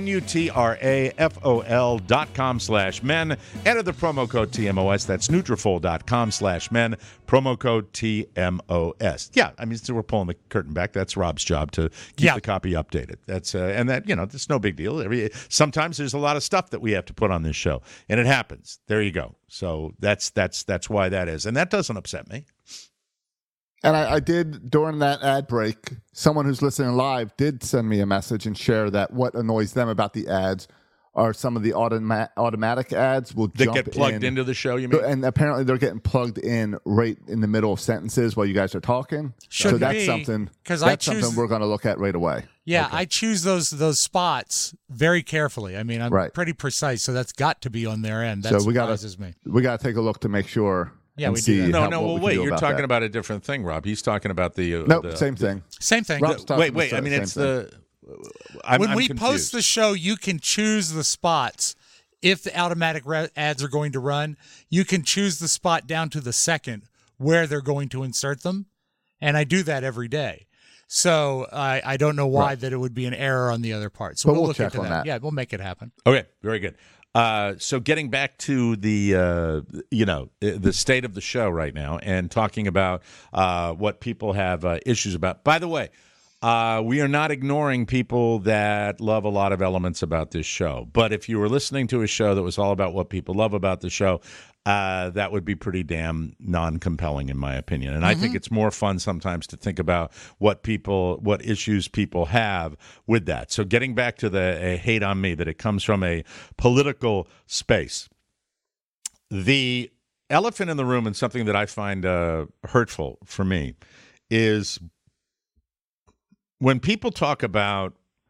Nutrafol.com/men. Enter the promo code TMOS. That's Nutrafol.com/men. Promo code TMOS. Yeah, I mean, so we're pulling the curtain back. That's Rob's job to keep the copy updated. That's and that, you know, it's no big deal. Sometimes there's a lot of stuff that we have to put on this show, and it happens. There you go. So that's why that is, and that doesn't upset me. And I did, during that ad break, someone who's listening live did send me a message and share that what annoys them about the ads are some of the automatic ads will jump get plugged into the show, you mean? And apparently they're getting plugged in right in the middle of sentences while you guys are talking. So that's something we're going to look at right away. Yeah, okay. I choose those spots very carefully. I mean, I'm pretty precise, so that's got to be on their end. That surprises me. We got to take a look to make sure. Yeah, we do. Well, wait. You're talking about a different thing, Rob. He's talking about the. Same thing. Same thing. Wait. I mean, it's the. When we post the show, you can choose the spots. If the automatic ads are going to run, you can choose the spot down to the second where they're going to insert them. And I do that every day. So I don't know why that it would be an error on the other part. So we'll look into that. Yeah, we'll make it happen. Okay, very good. So getting back to the state of the show right now and talking about what people have issues about. By the way, we are not ignoring people that love a lot of elements about this show. But if you were listening to a show that was all about what people love about the show, that would be pretty damn non-compelling, in my opinion. And I think it's more fun sometimes to think about what issues people have with that. So getting back to the hate on me, that it comes from a political space. The elephant in the room, and something that I find hurtful for me, is when people talk about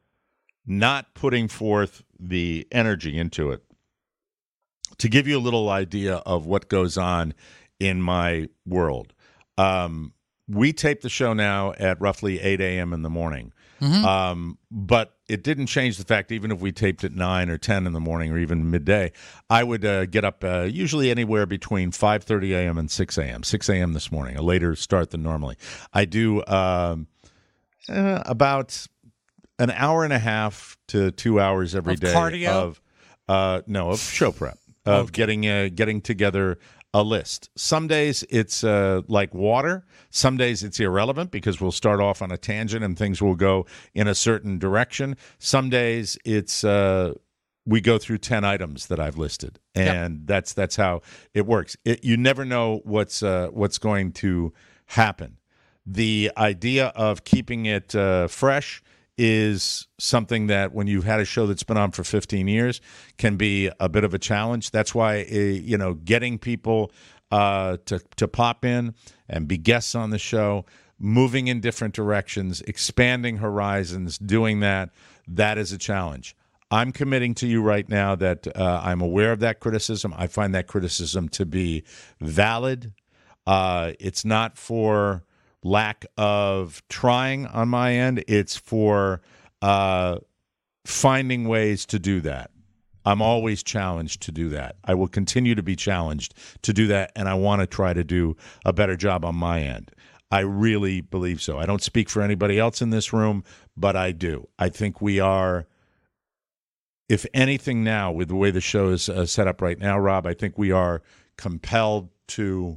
not putting forth the energy into it. To give you a little idea of what goes on in my world, we tape the show now at roughly 8 a.m. in the morning. But it didn't change the fact, even if we taped at 9 or 10 in the morning or even midday, I would get up usually anywhere between 5:30 a.m. and 6 a.m. 6 a.m. this morning, a later start than normally. I do about an hour and a half to 2 hours every day cardio? of show prep, of getting together a list. Some days it's like water. Some days it's irrelevant because we'll start off on a tangent and things will go in a certain direction. Some days it's we go through 10 items that I've listed, and that's how it works. You never know what's going to happen. The idea of keeping it fresh is something that when you've had a show that's been on for 15 years can be a bit of a challenge. That's why, getting people to pop in and be guests on the show, moving in different directions, expanding horizons, doing that is a challenge. I'm committing to you right now that I'm aware of that criticism. I find that criticism to be valid. It's not for lack of trying on my end. It's for finding ways to do that. I'm always challenged to do that. I will continue to be challenged to do that, and I want to try to do a better job on my end. I really believe so. I don't speak for anybody else in this room, but I do. I think we are, if anything now, with the way the show is set up right now, Rob, I think we are compelled to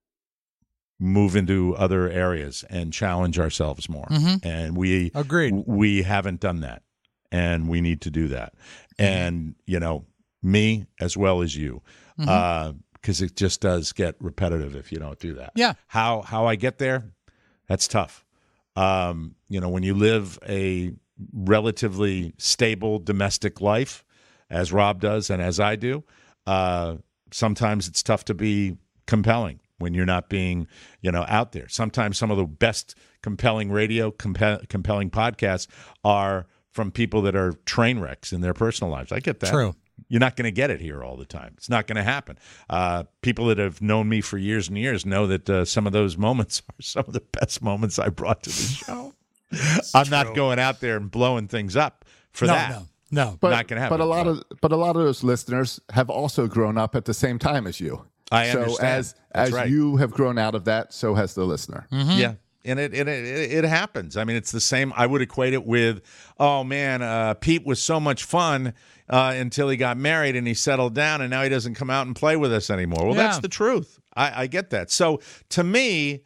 move into other areas and challenge ourselves more. Mm-hmm. And we haven't done that, and we need to do that. And, me as well as you, because it just does get repetitive if you don't do that. Yeah. How I get there, that's tough. When you live a relatively stable domestic life, as Rob does and as I do, sometimes it's tough to be compelling when you're not being, out there. Sometimes some of the best compelling radio, compelling podcasts are from people that are train wrecks in their personal lives. I get that. True. You're not going to get it here all the time. It's not going to happen. People that have known me for years and years know that some of those moments are some of the best moments I brought to the show. I'm not going out there and blowing things up for that. No, but, not going to happen. But a lot of those listeners have also grown up at the same time as you. I understand. So as you have grown out of that, so has the listener. Mm-hmm. Yeah. And it happens. I mean, it's the same. I would equate it with, oh, man, Pete was so much fun until he got married and he settled down, and now he doesn't come out and play with us anymore. Well, that's the truth. I get that. So to me,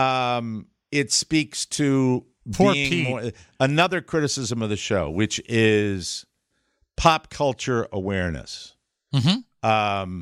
it speaks to Poor being Pete. Another criticism of the show, which is pop culture awareness. Mm-hmm.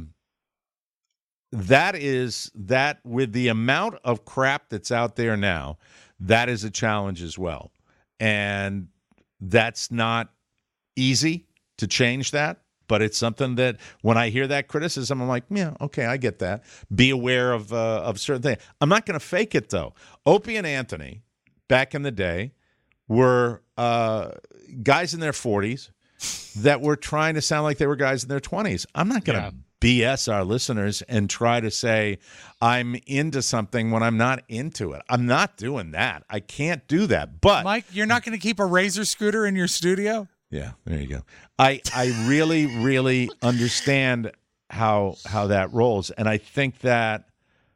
That with the amount of crap that's out there now, that is a challenge as well. And that's not easy to change that, but it's something that when I hear that criticism, I'm like, yeah, okay, I get that. Be aware of certain things. I'm not going to fake it, though. Opie and Anthony, back in the day, were guys in their 40s that were trying to sound like they were guys in their 20s. I'm not going to BS our listeners and try to say I'm into something when I'm not into it. I'm not doing that. I can't do that. But Mike, you're not going to keep a Razor scooter in your studio? Yeah, there you go. I really, really understand how that rolls, and I think that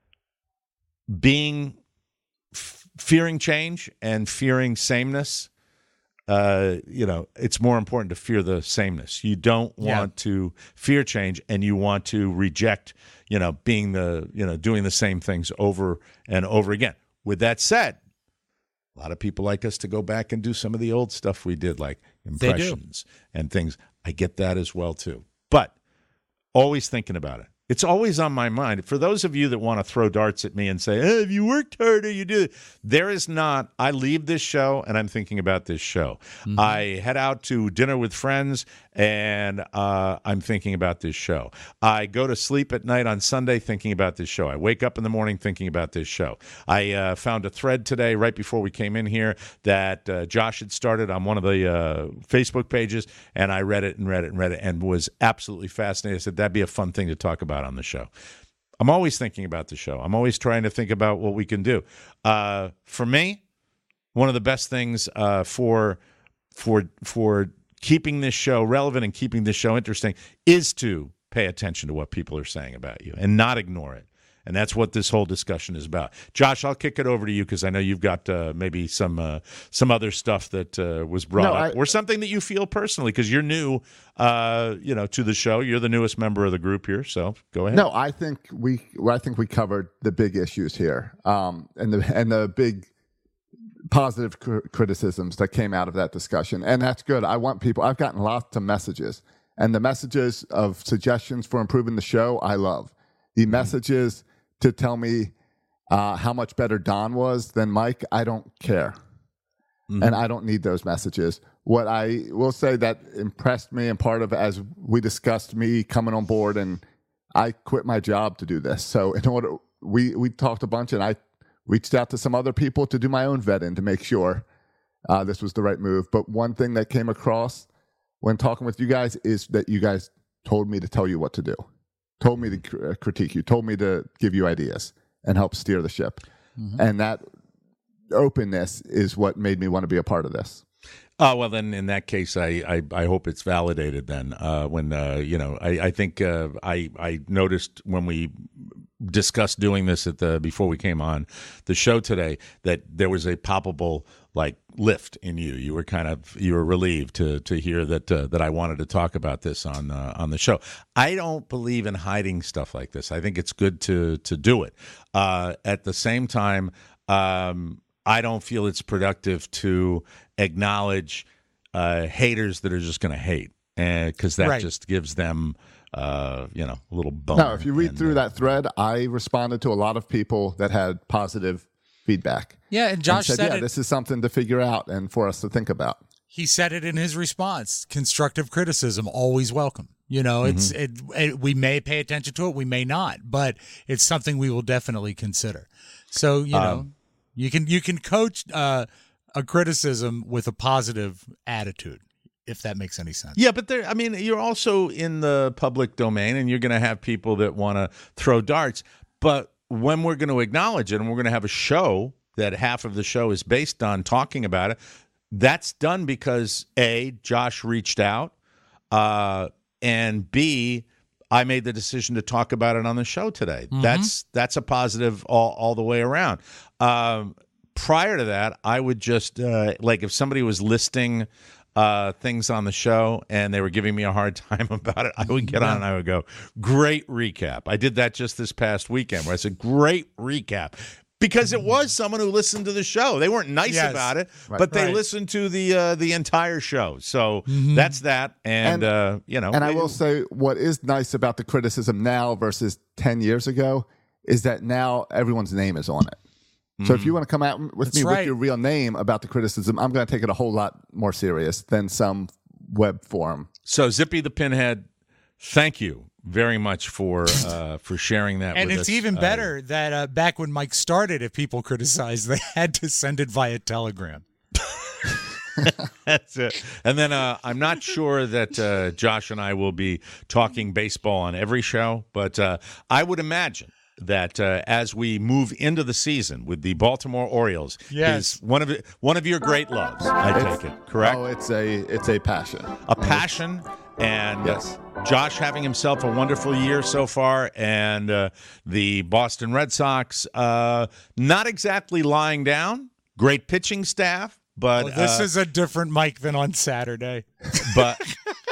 fearing change and fearing sameness, it's more important to fear the sameness. You don't want to fear change, and you want to reject, being doing the same things over and over again. With that said, a lot of people like us to go back and do some of the old stuff we did, like impressions and things. I get that as well, too. But always thinking about it. It's always on my mind. For those of you that want to throw darts at me and say, hey, have you worked harder? You do. There is not. I leave this show and I'm thinking about this show. Mm-hmm. I head out to dinner with friends and I'm thinking about this show. I go to sleep at night on Sunday thinking about this show. I wake up in the morning thinking about this show. I found a thread today right before we came in here that Josh had started on one of the Facebook pages, and I read it and was absolutely fascinated. I said, that'd be a fun thing to talk about on the show. I'm always thinking about the show. I'm always trying to think about what we can do. For me, one of the best things for keeping this show relevant and keeping this show interesting is to pay attention to what people are saying about you and not ignore it And that's what this whole discussion is about. Josh, I'll kick it over to you because I know you've got maybe some other stuff that was brought up, or something that you feel personally because you're new, to the show. You're the newest member of the group here, so go ahead. No, I think we covered the big issues here, and the big positive criticisms that came out of that discussion, and that's good. I've gotten lots of messages, and the messages of suggestions for improving the show, I love. The messages to tell me how much better Don was than Mike, I don't care. And I don't need those messages. What I will say that impressed me, and part of, as we discussed, me coming on board, and I quit my job to do this. So in order, we talked a bunch, and I reached out to some other people to do my own vetting to make sure this was the right move. But one thing that came across when talking with you guys is that you guys told me to tell you what to do. Told me to critique you, told me to give you ideas and help steer the ship. And that openness is what made me want to be a part of this. Well, then in that case, I hope it's validated then. I think I noticed when we discussed doing this before we came on the show today that there was a palpable lift in you. You were relieved to hear that I wanted to talk about this on the show. I don't believe in hiding stuff like this. I think it's good to do it. At the same time, I don't feel it's productive to acknowledge haters that are just going to hate, because that just gives them a little bummer. No, if you read through that thread, I responded to a lot of people that had positive feedback. Yeah, and Josh said it. This is something to figure out and for us to think about. He said it in his response. Constructive criticism, always welcome. We may pay attention to it, we may not, but it's something we will definitely consider. So, you can coach a criticism with a positive attitude, if that makes any sense. Yeah, but you're also in the public domain, and you're going to have people that want to throw darts. But when we're going to acknowledge it, and we're going to have a show that half of the show is based on talking about it, that's done because A, Josh reached out, and B, I made the decision to talk about it on the show today. That's a positive all the way around. Prior to that, I would just if somebody was listing things on the show and they were giving me a hard time about it, I would get on and I would go, great recap. I did that just this past weekend where I said, great recap. Because it was someone who listened to the show. They weren't nice about it, but they listened to the entire show. So that's that. And I will say what is nice about the criticism now versus 10 years ago is that now everyone's name is on it. So if you want to come out with me with your real name about the criticism, I'm going to take it a whole lot more serious than some web forum. So Zippy the Pinhead, thank you very much for sharing that with us. And it's even better that back when Mike started, if people criticized, they had to send it via Telegram. That's it. And then I'm not sure that Josh and I will be talking baseball on every show, but I would imagine that as we move into the season with the Baltimore Orioles, is one of your great loves. I take it, correct? Oh, it's a passion. A passion, and Josh having himself a wonderful year so far, and the Boston Red Sox not exactly lying down. Great pitching staff, but this is a different Mike than on Saturday. But.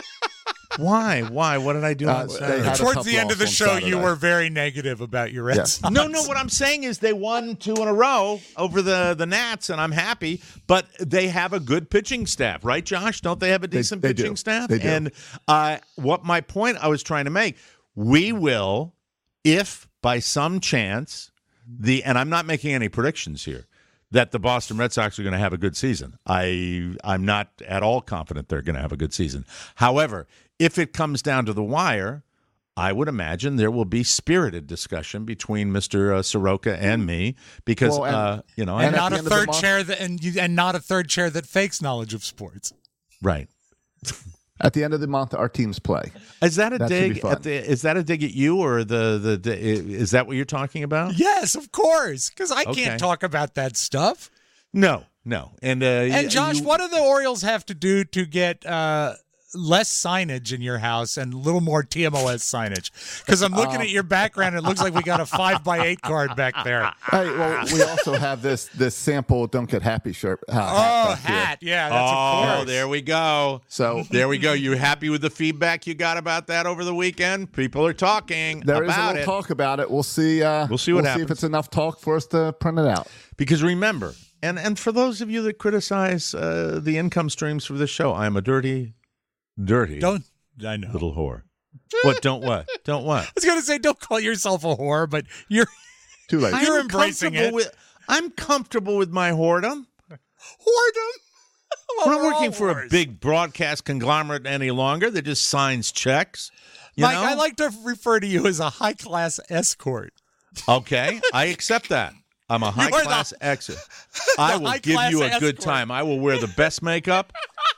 Why? What did I do on Saturday? Towards the end of the show, you were very negative about your Red Sox. No, what I'm saying is they won 2 in a row over the Nats, and I'm happy. But they have a good pitching staff, right, Josh? Don't they have a decent pitching staff? They do. And what my point I was trying to make, we will, if by some chance, and I'm not making any predictions here, that the Boston Red Sox are going to have a good season. I'm not at all confident they're going to have a good season. However, if it comes down to the wire, I would imagine there will be spirited discussion between Mr. Soroka and me because and not a third chair and not a third chair that fakes knowledge of sports. Right. At the end of the month, our teams play. Is that a dig? Is that a dig at you, or is that what you're talking about? Yes, of course, because I can't talk about that stuff. No, and Josh, what do the Orioles have to do to get less signage in your house and a little more TMOS signage? Because I'm looking at your background. It looks like we got a 5x8 card back there. Hey, well, we also have this sample "Don't Get Happy" shirt. Hat. Yeah, that's of course. There we go. So there we go. You happy with the feedback you got about that over the weekend? People are talking there is a about little it. talk about it. We'll see. We'll see what happens. See if it's enough talk for us to print it out. Because remember, and for those of you that criticize the income streams for this show, I am a dirty I know. little whore. What? Don't what? Don't what? I was going to say, don't call yourself a whore, but you're too late. You're embracing it. I'm comfortable with my whoredom. Whoredom? We're not working for a big broadcast conglomerate any longer that just signs checks. Mike, I like to refer to you as a high-class escort. Okay, I accept that. I'm a high-class exit. I will give you a good time. I will wear the best makeup.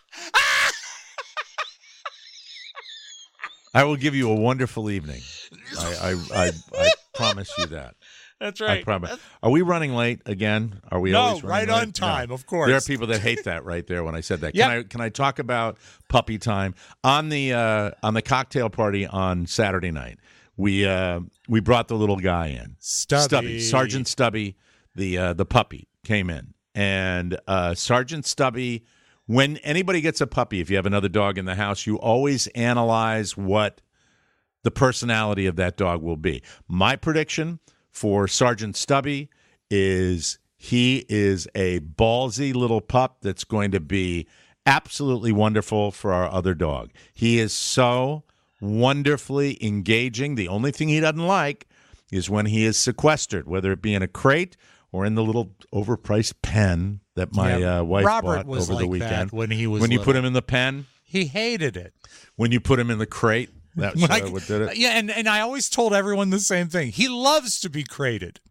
I will give you a wonderful evening. I promise you that. That's right. I promise. Are we running late again? Are we always running right late? on time, of course. There are people that hate that right there when I said that. Yep. Can I talk about puppy time? On the cocktail party on Saturday night, we brought the little guy in. Stubby. Sergeant Stubby, the puppy came in. And Sergeant Stubby, when anybody gets a puppy, if you have another dog in the house, you always analyze what the personality of that dog will be. My prediction for Sergeant Stubby is he is a ballsy little pup that's going to be absolutely wonderful for our other dog. He is so wonderfully engaging. The only thing he doesn't like is when he is sequestered, whether it be in a crate or in the little overpriced pen that my wife Robert bought was over the like weekend. that when he was When you little. put him in the pen, He hated it. when you put him in the crate, that's what did it. Yeah, and I always told everyone the same thing. He loves to be crated.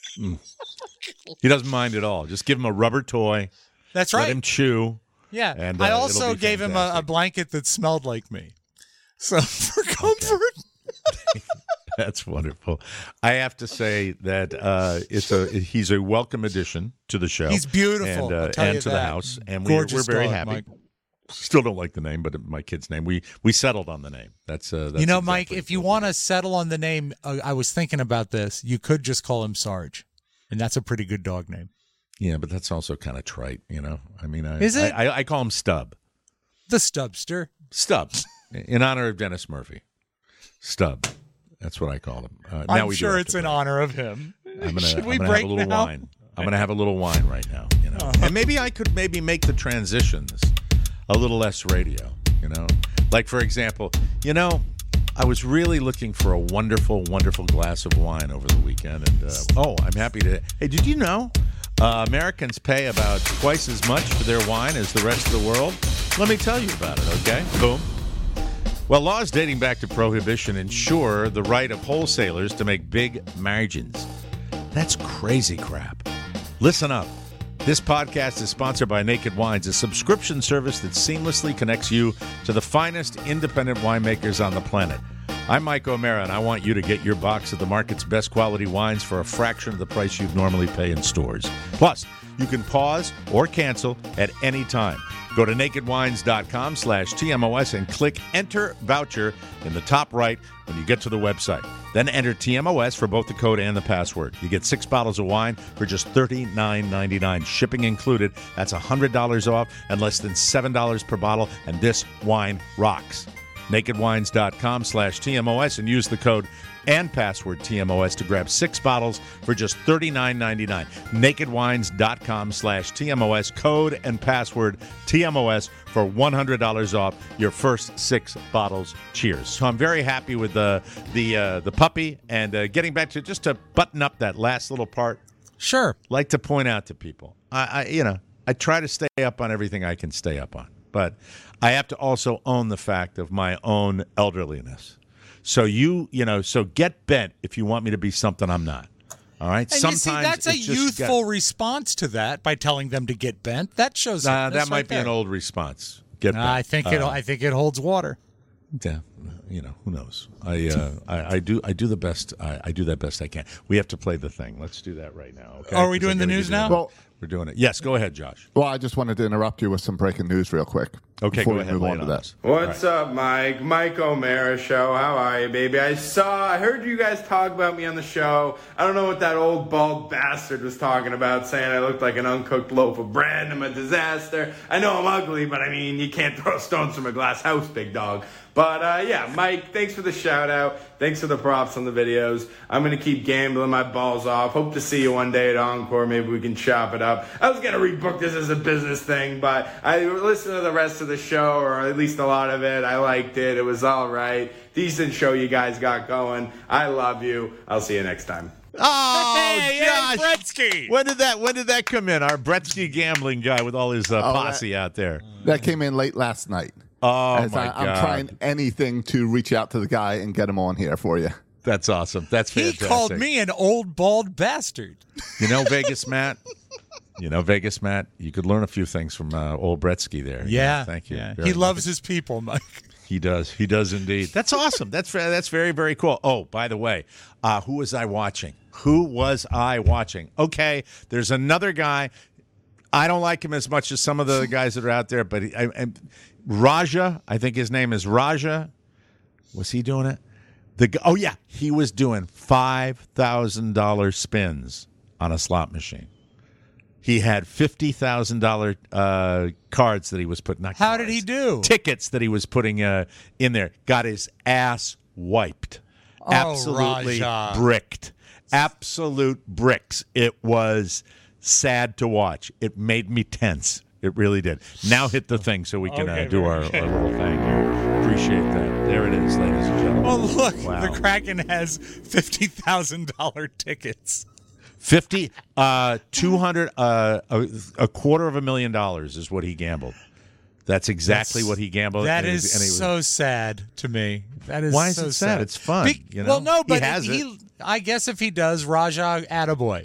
He doesn't mind at all. Just give him a rubber toy. That's right. Let him chew. Yeah. And, I it'll also be gave him a fantastic. blanket that smelled like me. So for comfort. That's wonderful. I have to say that he's a welcome addition to the show. He's beautiful, I'll tell you and to the that. house, and we're Gorgeous very dog, happy. Mike. Still don't like the name, but my kid's name. We settled on the name. That's Mike, if you want to settle on the name, I was thinking about this. You could just call him Sarge, and that's a pretty good dog name. Yeah, but that's also kind of trite, I mean, Is it? I call him Stub. The Stubster. Stub, in honor of Dennis Murphy. Stub. That's what I call him. I'm sure it's in honor of him. Should we break have a little now? wine. I'm going to have a little wine right now, And maybe I could make the transitions a little less radio, Like, for example, I was really looking for a wonderful, wonderful glass of wine over the weekend. And, I'm happy to. Hey, did you know Americans pay about twice as much for their wine as the rest of the world? Let me tell you about it, okay? Boom. Well, laws dating back to Prohibition ensure the right of wholesalers to make big margins. That's crazy crap. Listen up. This podcast is sponsored by Naked Wines, a subscription service that seamlessly connects you to the finest independent winemakers on the planet. I'm Mike O'Mara, and I want you to get your box of the market's best quality wines for a fraction of the price you'd normally pay in stores. Plus, you can pause or cancel at any time. Go to nakedwines.com/TMOS and click Enter Voucher in the top right when you get to the website. Then enter TMOS for both the code and the password. You get 6 bottles of wine for just $39.99. Shipping included. That's $100 off and less than $7 per bottle, and this wine rocks. nakedwines.com/TMOS and use the code and password TMOS to grab 6 bottles for just $39.99. nakedwines.com/TMOS, code and password TMOS for $100 off your first 6 bottles. Cheers. So I'm very happy with the puppy, and getting back to just to button up that last little part. Sure. Like to point out to people, I try to stay up on everything I can stay up on, but I have to also own the fact of my own elderliness. So so get bent if you want me to be something I'm not. All right. And sometimes that's a youthful response to that by telling them to get bent. That shows that might be an old response. Get bent. I think it holds water. Yeah, who knows? I do the best. I do that best I can. We have to play the thing. Let's do that right now. Okay. Are we doing the news now? Well, we're doing it. Yes, go ahead, Josh. Well, I just wanted to interrupt you with some breaking news real quick. Okay, before go we ahead. move lay on it to on that. us. What's up, Mike? Mike O'Mara Show. How are you, baby? I heard you guys talk about me on the show. I don't know what that old bald bastard was talking about, saying I looked like an uncooked loaf of bread. I'm a disaster. I know I'm ugly, but I mean, you can't throw stones from a glass house, big dog. But yeah, Mike, thanks for the shout out. Thanks for the props on the videos. I'm going to keep gambling my balls off. Hope to see you one day at Encore. Maybe we can chop it up. I was going to rebook this as a business thing, but I listened to the rest of the show, or at least a lot of it. I liked it. It was all right. Decent show you guys got going. I love you. I'll see you next time. Oh, Hey, Josh. Gretzky. When did that come in? Our Gretzky gambling guy with all his posse out there. That came in late last night. Oh, As my God. I'm trying anything to reach out to the guy and get him on here for you. That's awesome. That's He fantastic. called me an old bald bastard. You know, Vegas Matt? You could learn a few things from old Gretzky there. Yeah. Thank you. Yeah. Very He much. loves his people, Mike. He does. He does indeed. That's awesome. That's very, very cool. Oh, by the way, who was I watching? Okay, there's another guy. I don't like him as much as some of the guys that are out there, but Raja, I think his name is Raja. Was he doing it? Oh, yeah. He was doing $5,000 spins on a slot machine. He had $50,000 cards that he was putting. How did he do? Tickets that he was putting in there. Got his ass wiped. Oh, Absolutely Raja. bricked. Absolute bricks. It was sad to watch. It made me tense. It really did. Now hit the thing so we can do our little thing here. Appreciate that. There it is, ladies and gentlemen. Oh, look. Wow. The Kraken has $50,000 tickets. 200, a $250,000 is what he gambled. That's exactly what he gambled. That and is and he was, so sad to me. That is Why is so it sad? It's fun. You know? Well, no, but he has it. I guess if he does, Raja, attaboy.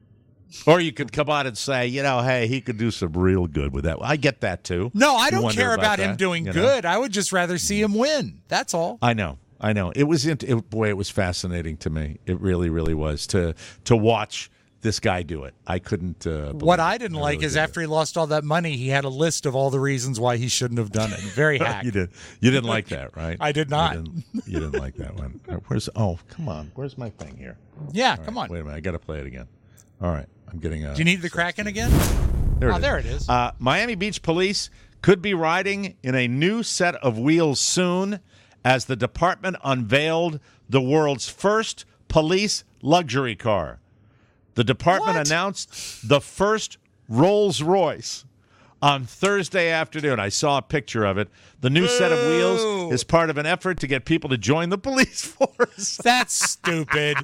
Or you could come out and say, hey, he could do some real good with that. I get that too. No, I You don't wonder care about him that, doing you know? good. I would just rather see him win. That's all. I know. It was it was fascinating to me. It really, really was to watch this guy do it. I couldn't. What I didn't like is after he lost all that money, he had a list of all the reasons why he shouldn't have done it. Very hack. You didn't like that, right? I did not. You didn't like that one. Come on. Where's my thing here? Yeah, All come right, on. Wait a minute. I got to play it again. All right. I'm getting a. Do you need the Kraken again? There it is. Miami Beach Police could be riding in a new set of wheels soon as the department unveiled the world's first police luxury car. The department announced the first Rolls-Royce on Thursday afternoon. I saw a picture of it. The new set of wheels is part of an effort to get people to join the police force. That's stupid.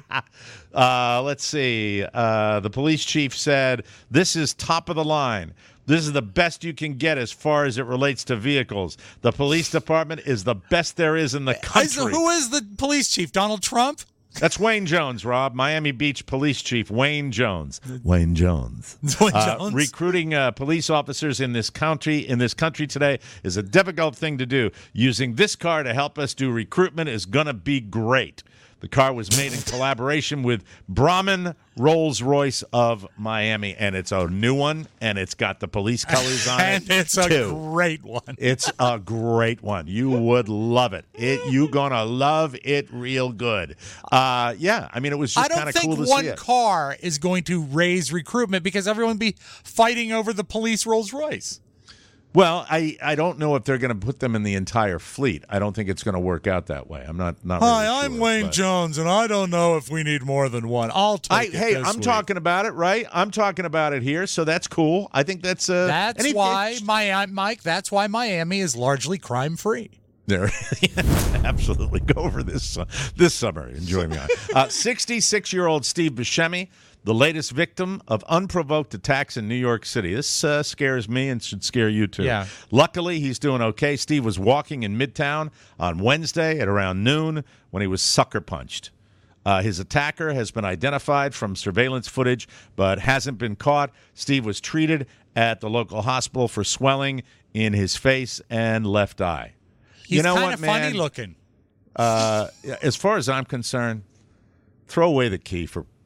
Let's see. The police chief said, "This is top of the line. This is the best you can get as far as it relates to vehicles. The police department is the best there is in the country." Who is the police chief? Donald Trump? That's Wayne Jones, Rob. Miami Beach Police Chief Wayne Jones. Wayne Jones. Recruiting police officers in this country today is a difficult thing to do. Using this car to help us do recruitment is going to be great. The car was made in collaboration with Brahman Rolls-Royce of Miami, and it's a new one, and it's got the police colors on And it. it's a great one. It's a great one. You would love it. You're going to love it real good. Yeah, I mean, it was just kind of cool to see I don't think it. one car is going to raise recruitment because everyone be fighting over the police Rolls-Royce. Well, I don't know if they're going to put them in the entire fleet. I don't think it's going to work out that way. I'm not really Hi, I'm sure, Wayne but- Jones, and I don't know if we need more than one. I'll take it Hey, this I'm week. talking about it, right? I'm talking about it here, so that's cool. I think that's That's why Mike. That's why Miami is largely crime-free. There, absolutely. Go over this summer. Enjoy me on. 66-year-old Steve Buscemi, the latest victim of unprovoked attacks in New York City. This scares me and should scare you too. Yeah. Luckily, he's doing okay. Steve was walking in Midtown on Wednesday at around noon when he was sucker punched. His attacker has been identified from surveillance footage, but hasn't been caught. Steve was treated at the local hospital for swelling in his face and left eye. He's you know kind what, of funny man? looking. As far as I'm concerned, throw away the key for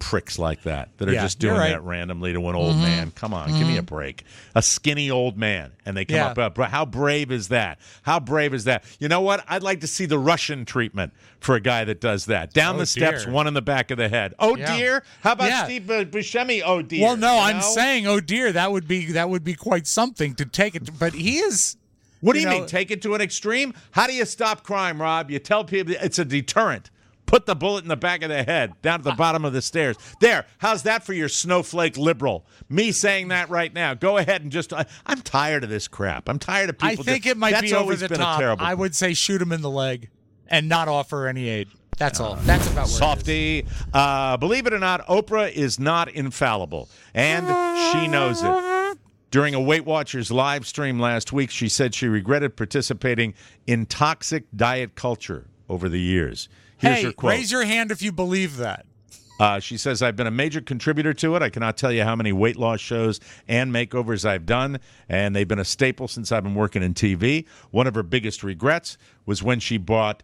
pricks like that are just doing right. that randomly to an old man. Come on, give me a break. A skinny old man, and they come up. How brave is that? How brave is that? You know what? I'd like to see the Russian treatment for a guy that does that. Down the steps, one in the back of the head. Oh dear. How about Steve Buscemi? Oh dear. Well, no, I'm saying, oh dear. That would be quite something to take it. But he is. What do you mean? Take it to an extreme? How do you stop crime, Rob? You tell people it's a deterrent. Put the bullet in the back of the head, down to the bottom of the stairs. There. How's that for your snowflake liberal? Me saying that right now. Go ahead and just. I'm tired of this crap. I'm tired of people. I think it might be over the top. I would say shoot him in the leg and not offer any aid. That's all. That's about where Softy. Believe it or not, Oprah is not infallible, and she knows it. During a Weight Watchers live stream last week, she said she regretted participating in toxic diet culture over the years. Here's her quote. Raise your hand if you believe that. She says, I've been a major contributor to it. I cannot tell you how many weight loss shows and makeovers I've done, and they've been a staple since I've been working in TV. One of her biggest regrets was when she bought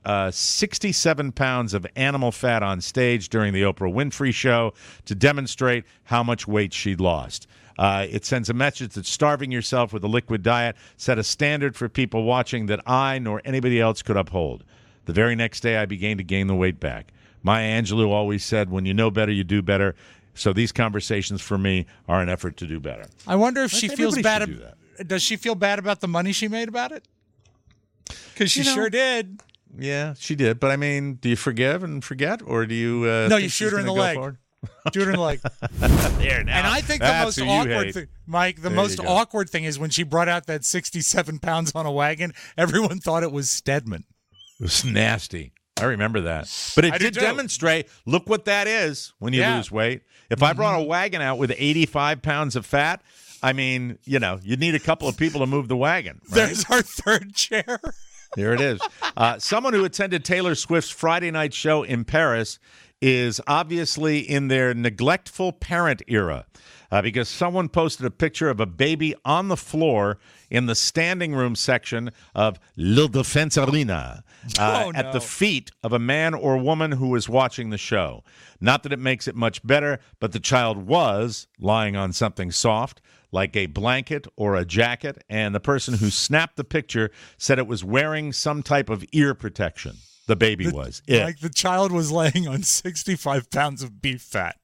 67 pounds of animal fat on stage during the Oprah Winfrey Show to demonstrate how much weight she'd lost. It sends a message that starving yourself with a liquid diet set a standard for people watching that I nor anybody else could uphold. The very next day, I began to gain the weight back. Maya Angelou always said, when you know better, you do better. So these conversations for me are an effort to do better. I wonder if she feels bad. Does she feel bad about the money she made about it? Because she sure did. Yeah, she did. But, I mean, do you forgive and forget? Or do you No, you shoot her in the leg. Shoot her in the leg. There, now. And I think the most awkward thing, Mike, the most awkward thing is when she brought out that 67 pounds on a wagon, everyone thought it was Stedman. It was nasty. I remember that. But it did demonstrate, look what that is when you lose weight. If I brought a wagon out with 85 pounds of fat, I mean, you'd need a couple of people to move the wagon. Right? There's our third chair. There it is. Someone who attended Taylor Swift's Friday night show in Paris is obviously in their neglectful parent era because someone posted a picture of a baby on the floor in the standing room section of Le Defense Arena at the feet of a man or woman who was watching the show. Not that it makes it much better, but the child was lying on something soft, like a blanket or a jacket, and the person who snapped the picture said it was wearing some type of ear protection. The baby was. Like the child was laying on 65 pounds of beef fat.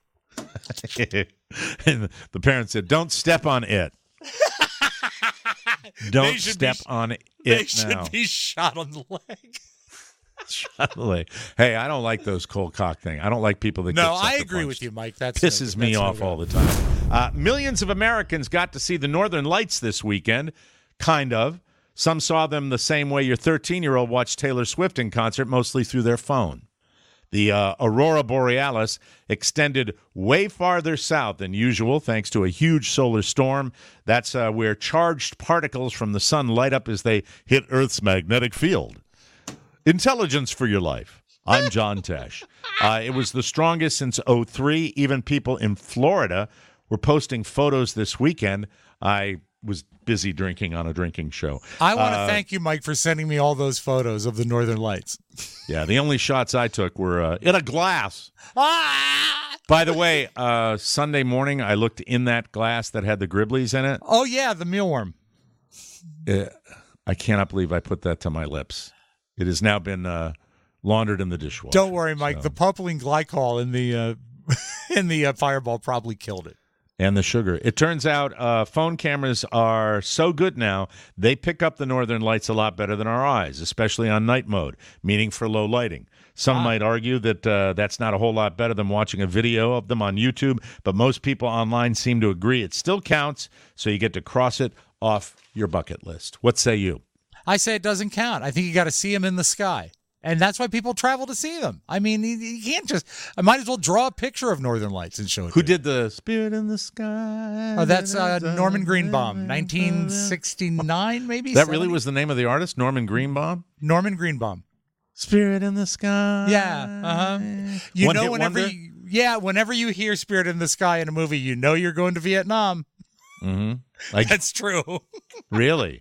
And the parents said, don't step on it. Don't step on it now. They should be shot on the leg. Shot on the leg. Hey, I don't like those cold cock thing. I don't like people that No, I agree with you, Mike. That pisses me off all the time. Millions of Americans got to see the Northern Lights this weekend. Kind of. Some saw them the same way your 13-year-old watched Taylor Swift in concert, mostly through their phone. The Aurora Borealis extended way farther south than usual thanks to a huge solar storm. That's where charged particles from the sun light up as they hit Earth's magnetic field. Intelligence for your life. I'm John Tesh. It was the strongest since 2003. Even people in Florida were posting photos this weekend. I was busy drinking on a drinking show. I want to thank you, Mike, for sending me all those photos of the Northern Lights. Yeah, the only shots I took were in a glass. By the way, Sunday morning, I looked in that glass that had the Gribblies in it. Oh, yeah, the mealworm. I cannot believe I put that to my lips. It has now been laundered in the dishwasher. Don't worry, Mike. The propylene glycol in the Fireball probably killed it. And the sugar. It turns out phone cameras are so good now, they pick up the Northern Lights a lot better than our eyes, especially on night mode, meaning for low lighting. Some might argue that that's not a whole lot better than watching a video of them on YouTube, but most people online seem to agree it still counts, so you get to cross it off your bucket list. What say you? I say it doesn't count. I think you got to see them in the sky. And that's why people travel to see them. I mean, you can't just... I might as well draw a picture of Northern Lights and show it Who did the Spirit in the Sky? Oh, that's Norman Greenbaum, 1969, maybe? That 70? Really was the name of the artist, Norman Greenbaum? Norman Greenbaum. Spirit in the Sky. Yeah, uh-huh. Whenever you hear Spirit in the Sky in a movie, you know you're going to Vietnam. Mm-hmm. That's true. Really?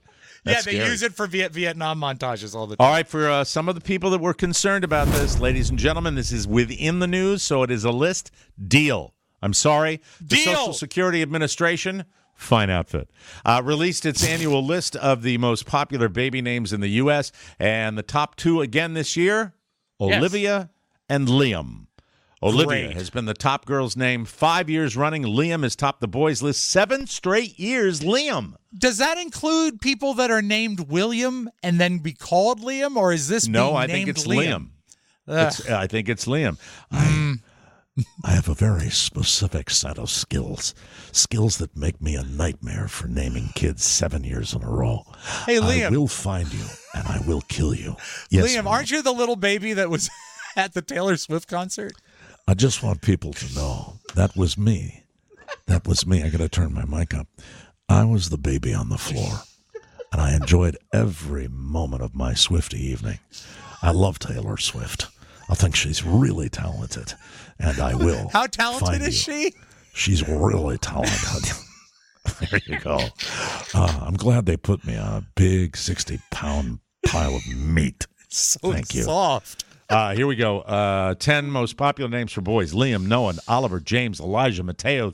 That's they scary. use it for Vietnam montages all the time. All right, for some of the people that were concerned about this, ladies and gentlemen, this is within the news, so it is a list deal. I'm sorry. The Deal. Social Security Administration, fine outfit, released its annual list of the most popular baby names in the U.S., and the top two again this year, Olivia and Liam. Olivia Great. has been the top girl's name 5 years running. Liam has topped the boys' list 7 straight years. Liam. Does that include people that are named William and then be called Liam, or is this No, being I think named it's Liam. I think it's Liam. I have a very specific set of skills that make me a nightmare for naming kids 7 years in a row. Hey, Liam. I will find you, and I will kill you. Yes, Liam, aren't you the little baby that was at the Taylor Swift concert? I just want people to know that was me. That was me. I got to turn my mic up. I was the baby on the floor, and I enjoyed every moment of my Swiftie evening. I love Taylor Swift. I think she's really talented, and I will. How talented is she? She's really talented. There you go. I'm glad they put me on a big 60-pound pile of meat. So Thank you. soft. Here we go. 10 most popular names for boys: Liam, Noah, Oliver, James, Elijah, Mateo,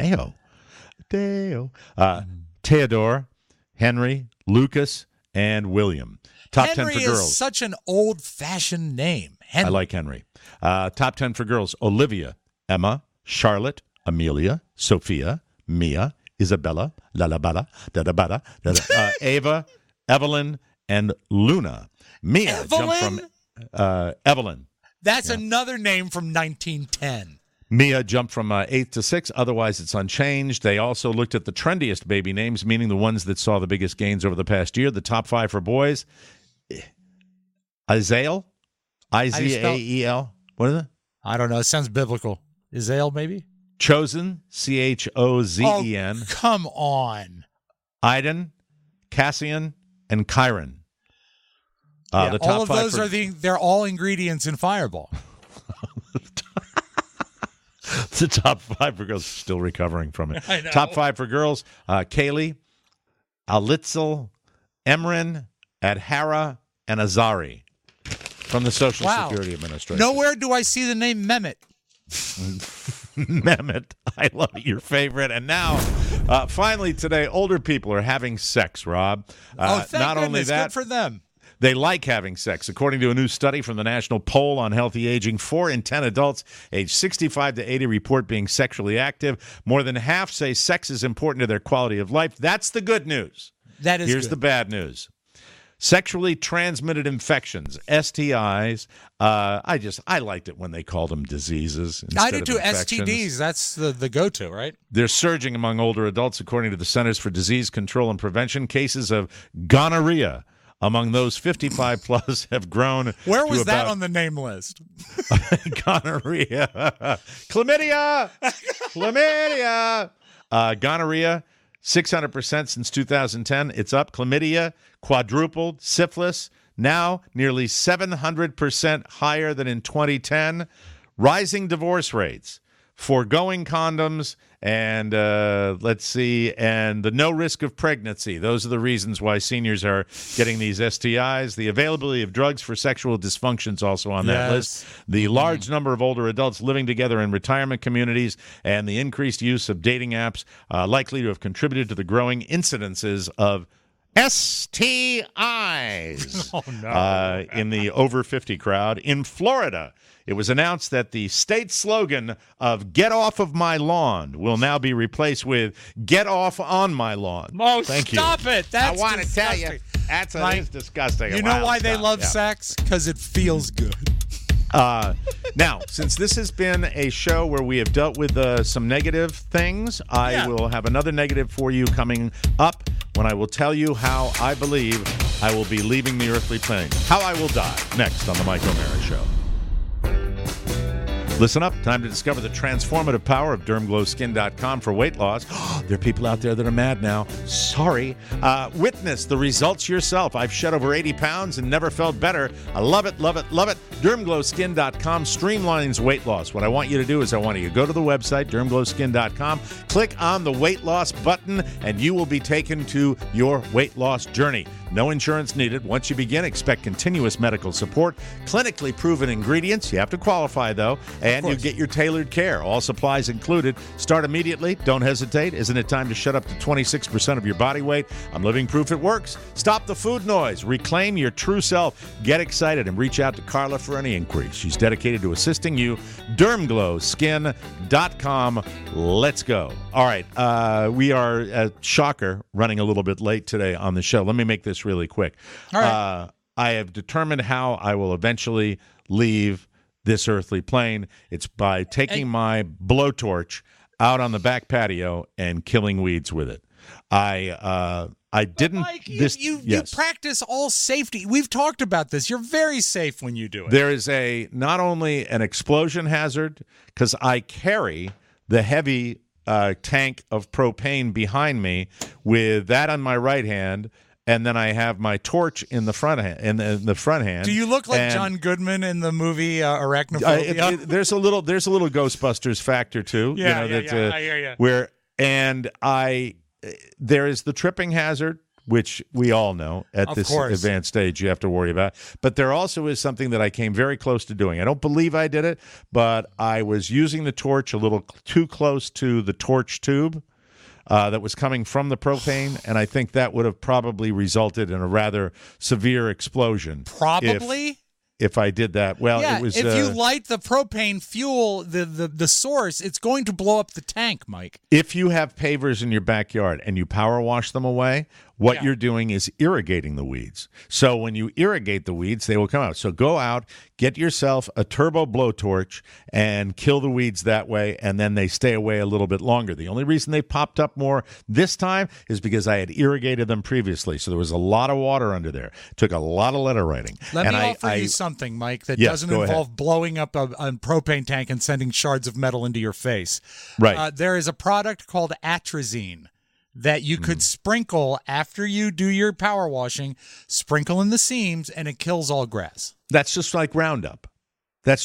Theodore, Henry, Lucas, and William. Top Henry 10 for girls. is such an old-fashioned name. Henry. I like Henry. Top 10 for girls: Olivia, Emma, Charlotte, Amelia, Sophia, Mia, Isabella, Lalabala, Dadabada, Ava, Evelyn, and Luna. Mia jumped from Evelyn. That's another name from 1910. Mia jumped from 8 to 6. Otherwise, it's unchanged. They also looked at the trendiest baby names, meaning the ones that saw the biggest gains over the past year. The top 5 for boys: Izael, I-Z-A-E-L. What is it? I don't know. It sounds biblical. Izael, maybe? Chosen, C-H-O-Z-E-N. Oh, come on. Iden, Cassian, and Kyron. The top all of 5 those they're all ingredients in Fireball. The top 5 for girls, still recovering from it. I know. Top 5 for girls: Kaylee, Alitzel, Emrin, Adhara, and Azari from the Social Security Administration. Nowhere do I see the name Mehmet. Mehmet, I love it. Your favorite. And now, finally today, older people are having sex, Rob. Thank not goodness. only that, Good for them. they like having sex. According to a new study from the National Poll on Healthy Aging, 4 in 10 adults aged 65 to 80 report being sexually active. More than half say sex is important to their quality of life. That's the good news. That is Here's good. the bad news. Sexually transmitted infections, STIs. I liked it when they called them diseases. I do instead too. of infections. STDs, that's the go-to, right? They're surging among older adults, according to the Centers for Disease Control and Prevention. Cases of gonorrhea among those 55 plus have grown. Where was to that about on the name list? gonorrhea? Chlamydia. Gonorrhea. 600% since 2010. It's up. Chlamydia quadrupled. Syphilis now nearly 700% higher than in 2010. Rising divorce rates. Foregoing condoms and and the no risk of pregnancy. Those are the reasons why seniors are getting these STIs. The availability of drugs for sexual dysfunction is also on that list. The large number of older adults living together in retirement communities and the increased use of dating apps likely to have contributed to the growing incidences of STIs in the over 50 crowd. In Florida, it was announced that the state slogan of "Get off of my lawn" will now be replaced with "Get off on my lawn." Oh, Thank stop you. it. That's I want to tell disgusting. you, that is disgusting. You know why they love sex? Because it feels good. Now, since this has been a show where we have dealt with some negative things, I will have another negative for you coming up when I will tell you how I believe I will be leaving the earthly plane, how I will die, next on The Mike O'Mara Show. Listen up. Time to discover the transformative power of DermGlowSkin.com for weight loss. There are people out there that are mad now. Sorry. Witness the results yourself. I've shed over 80 pounds and never felt better. I love it, love it, love it. DermGlowSkin.com streamlines weight loss. What I want you to do is I want you to go to the website, DermGlowSkin.com, click on the weight loss button, and you will be taken to your weight loss journey. No insurance needed. Once you begin, expect continuous medical support, clinically proven ingredients. You have to qualify, though, and you get your tailored care. All supplies included. Start immediately. Don't hesitate. Isn't it time to shed up to 26% of your body weight? I'm living proof it works. Stop the food noise. Reclaim your true self. Get excited and reach out to Carla for any inquiries. She's dedicated to assisting you. DermGlowSkin.com. Let's go. All right. We are, shocker, running a little bit late today on the show. Let me make this really quick. All right. I have determined how I will eventually leave this earthly plane. It's by taking my blowtorch out on the back patio and killing weeds with it. I didn't. Mike, you practice all safety. We've talked about this. You're very safe when you do it. There is not only an explosion hazard, because I carry the heavy tank of propane behind me with that on my right hand, and then I have my torch in the front hand. In the front hand. Do you look like John Goodman in the movie Arachnophobia? There's a little Ghostbusters factor too. Yeah, I hear you. There is the tripping hazard, which we all know at this advanced stage you have to worry about. But there also is something that I came very close to doing. I don't believe I did it, but I was using the torch a little too close to the torch tube that was coming from the propane, and I think that would have probably resulted in a rather severe explosion. Probably? If I did that. Well, yeah, it was. If you light the propane fuel, the source, it's going to blow up the tank, Mike. If you have pavers in your backyard and you power wash them away, what you're doing is irrigating the weeds. So when you irrigate the weeds, they will come out. So go out, get yourself a turbo blowtorch, and kill the weeds that way, and then they stay away a little bit longer. The only reason they popped up more this time is because I had irrigated them previously. So there was a lot of water under there. It took a lot of letter writing. Let me offer you something, Mike, that doesn't involve blowing up a propane tank and sending shards of metal into your face. Right. There is a product called atrazine that you could sprinkle after you do your power washing, sprinkle in the seams, and it kills all grass. That's just like Roundup. Right?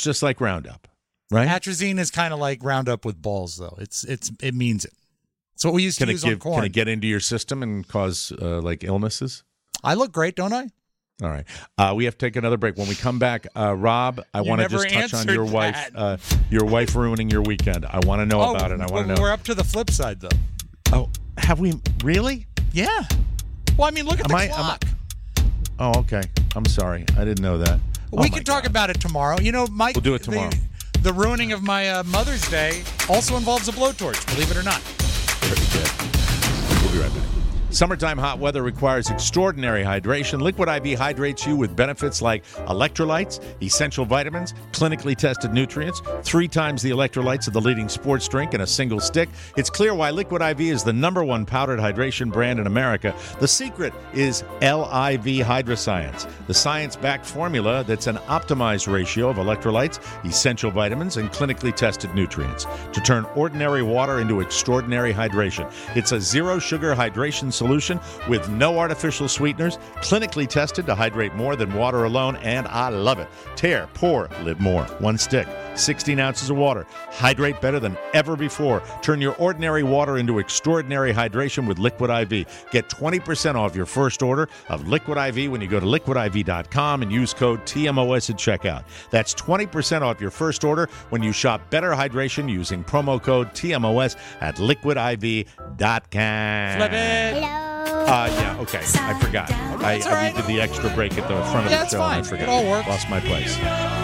Atrazine is kind of like Roundup with balls, though. It means it. It's what we used to use on corn. Can it get into your system and cause like illnesses? I look great, don't I? All right. We have to take another break. When we come back, Rob, I want to just touch on your wife ruining your weekend. I want to know about it. I want to know. We're up to the flip side, though. Oh, have we really? Yeah. Well, I mean, look at the clock. Oh, okay. I'm sorry. I didn't know that. We can talk about it tomorrow. You know, Mike. We'll do it tomorrow. The ruining of my Mother's Day also involves a blowtorch, believe it or not. Pretty good. We'll be right back. Summertime hot weather requires extraordinary hydration. Liquid IV hydrates you with benefits like electrolytes, essential vitamins, clinically tested nutrients, 3 times the electrolytes of the leading sports drink in a single stick. It's clear why Liquid IV is the #1 powdered hydration brand in America. The secret is LIV Hydroscience, the science-backed formula that's an optimized ratio of electrolytes, essential vitamins, and clinically tested nutrients to turn ordinary water into extraordinary hydration. It's a zero-sugar hydration solution with no artificial sweeteners, clinically tested to hydrate more than water alone, and I love it. Tear, pour, live more. 1 stick, 16 ounces of water. Hydrate better than ever before. Turn your ordinary water into extraordinary hydration with Liquid IV. Get 20% off your first order of Liquid IV when you go to liquidiv.com and use code TMOS at checkout. That's 20% off your first order when you shop Better Hydration using promo code TMOS at liquidiv.com. Flip it. Hello. Yeah, okay. I forgot. I did the extra break at the front of the show. Fine. And I forgot. It all works. Lost my place.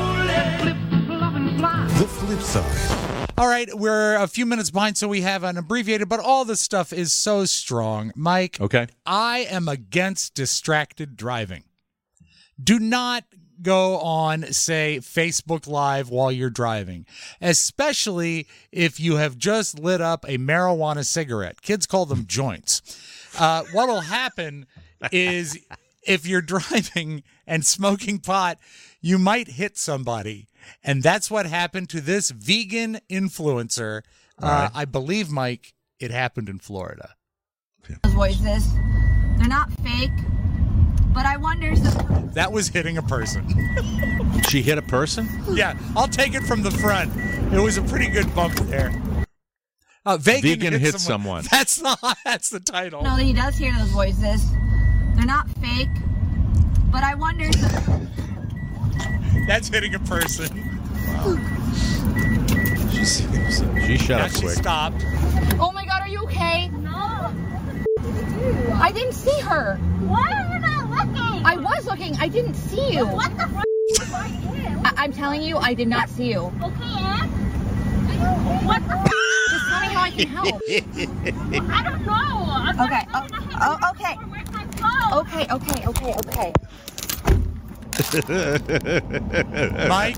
The flip side. All right, we're a few minutes behind, so we have an abbreviated, but all this stuff is so strong. Mike, okay. I am against distracted driving. Do not go on, say, Facebook Live while you're driving, especially if you have just lit up a marijuana cigarette. Kids call them joints. What will happen is if you're driving and smoking pot, you might hit somebody. And that's what happened to this vegan influencer. Right. I believe, Mike, it happened in Florida. Voices, they're not fake, but I wonder. That was hitting a person. She hit a person? Yeah, I'll take it from the front. It was a pretty good bump there. Vegan hit someone. That's the title. No, he does hear those voices. They're not fake, but I wonder. That's hitting a person. Wow. She shut up quick. She stopped. Oh my God, are you okay? No. I didn't see her. Why are you not looking? I was looking. I didn't see you. What the f*** was I in? I'm telling you, I did not see you. Okay, and? What the f***? Just tell me how I can help. I don't know. Okay. Mike?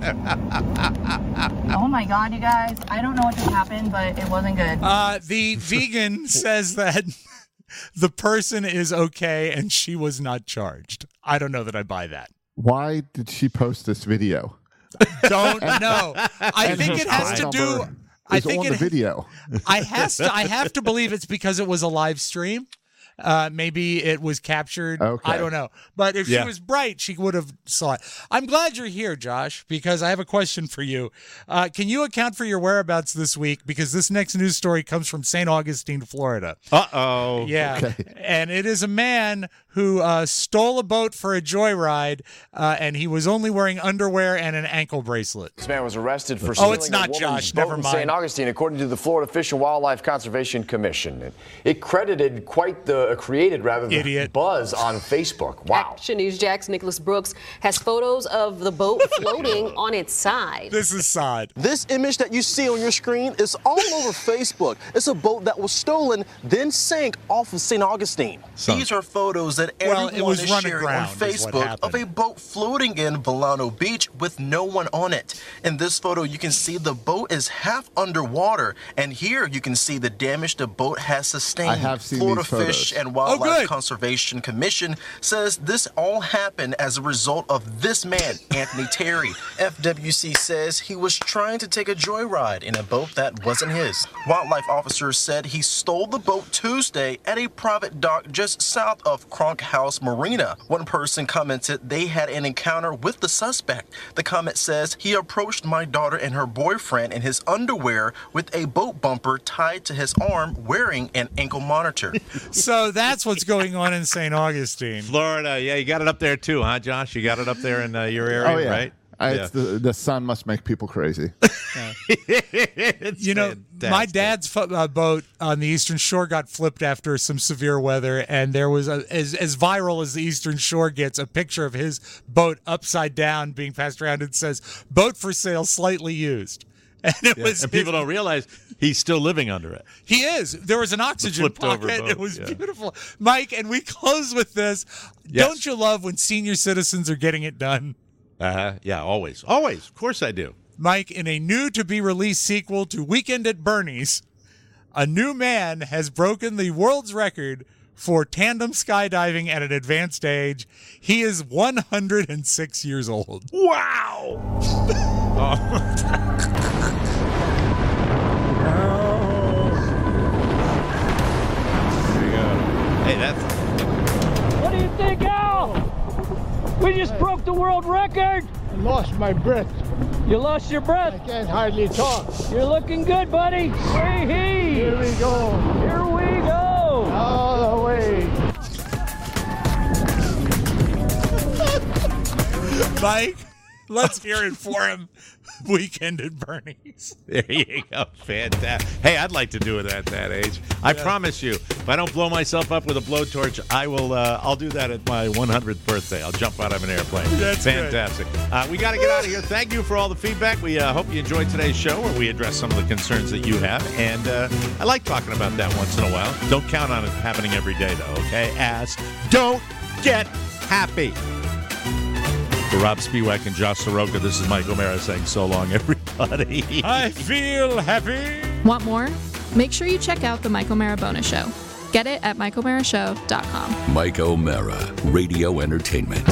Oh my God, you guys. I don't know what just happened, but it wasn't good. The vegan says that the person is okay and she was not charged. I don't know that I buy that. Why did she post this video? Don't know. I think it has to do. I think on the video. I have to believe it's because it was a live stream. Maybe it was captured. Okay. I don't know. But if she was bright, she would have saw it. I'm glad you're here, Josh, because I have a question for you. Can you account for your whereabouts this week? Because this next news story comes from St. Augustine, Florida. Uh-oh. Yeah. Okay. And it is a man who stole a boat for a joyride, and he was only wearing underwear and an ankle bracelet. This man was arrested for Oh, it's stealing not a woman's Josh. boat Never in mind. St. Augustine, according to the Florida Fish and Wildlife Conservation Commission. It credited quite the buzz on Facebook. Wow. Action News Jack's Nicholas Brooks has photos of the boat floating on its side. This is sad. This image that you see on your screen is all over Facebook. It's a boat that was stolen, then sank off of St. Augustine. These are photos that everyone is sharing on Facebook of a boat floating in Volano Beach with no one on it. In this photo, you can see the boat is half underwater, and here you can see the damage the boat has sustained. I have seen Florida these photos. Fish and Wildlife Conservation Commission says this all happened as a result of this man, Anthony Terry. FWC says he was trying to take a joyride in a boat that wasn't his. Wildlife officers said he stole the boat Tuesday at a private dock just south of Kronk House Marina. One person commented they had an encounter with the suspect. The comment says he approached my daughter and her boyfriend in his underwear with a boat bumper tied to his arm wearing an ankle monitor. So that's what's going on in St. Augustine. Florida. Yeah, you got it up there too, huh, Josh? You got it up there in your area, right? It's the sun must make people crazy. You know, my dad's boat on the Eastern Shore got flipped after some severe weather, and there was, as viral as the Eastern Shore gets, a picture of his boat upside down being passed around. It says, "Boat for sale, slightly used." And and people don't realize he's still living under it. He is. There was an oxygen pocket. It was beautiful. Mike, and we close with this. Yes. Don't you love when senior citizens are getting it done? Yeah, always. Always. Of course I do. Mike, in a new-to-be-released sequel to Weekend at Bernie's, a new man has broken the world's record for tandem skydiving at an advanced age. He is 106 years old. Wow! There you go. Hey, that's... What do you think, Al? We just broke the world record. I lost my breath. You lost your breath? I can't hardly talk. You're looking good, buddy. Hey, Here we go. Here we go. All the way. Mike, let's hear it for him. Weekend at Bernie's. There you go. Fantastic. Hey, I'd like to do it at that age. I promise you, if I don't blow myself up with a blowtorch, I will. I'll do that at my 100th birthday. I'll jump out of an airplane. That's fantastic. We got to get out of here. Thank you for all the feedback. We hope you enjoyed today's show, where we address some of the concerns that you have. And I like talking about that once in a while. Don't count on it happening every day, though. Okay, don't get happy. For Rob Spiewak and Josh Soroka, this is Mike O'Mara saying so long, everybody. I feel happy. Want more? Make sure you check out the Mike O'Mara Bonus Show. Get it at MikeO'MaraShow.com. Mike O'Mara, Radio Entertainment.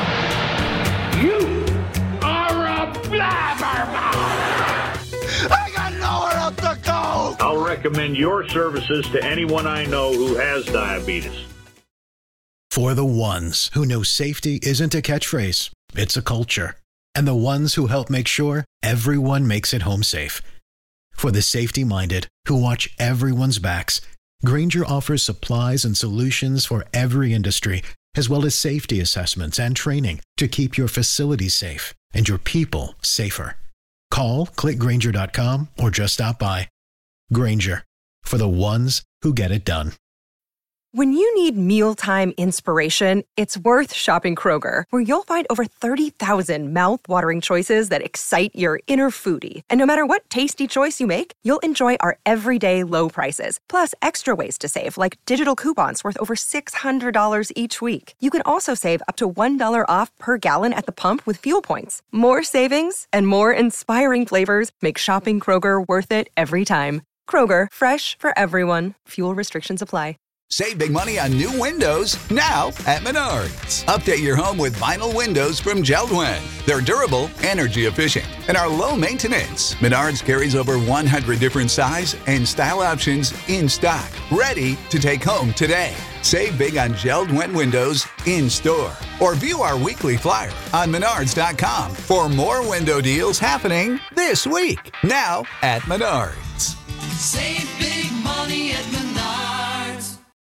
You are a blabbermouth! I got nowhere else to go! I'll recommend your services to anyone I know who has diabetes. For the ones who know safety isn't a catchphrase, it's a culture. And the ones who help make sure everyone makes it home safe. For the safety-minded who watch everyone's backs, Grainger offers supplies and solutions for every industry, as well as safety assessments and training to keep your facilities safe and your people safer. Call, click Grainger.com, or just stop by. Grainger, for the ones who get it done. When you need mealtime inspiration, it's worth shopping Kroger, where you'll find over 30,000 mouth-watering choices that excite your inner foodie. And no matter what tasty choice you make, you'll enjoy our everyday low prices, plus extra ways to save, like digital coupons worth over $600 each week. You can also save up to $1 off per gallon at the pump with fuel points. More savings and more inspiring flavors make shopping Kroger worth it every time. Kroger, fresh for everyone. Fuel restrictions apply. Save big money on new windows now at Menards. Update your home with vinyl windows from JELD-WEN. They're durable, energy efficient, and are low maintenance. Menards carries over 100 different size and style options in stock, ready to take home today. Save big on JELD-WEN windows in store, or view our weekly flyer on Menards.com for more window deals happening this week. Now at Menards. Save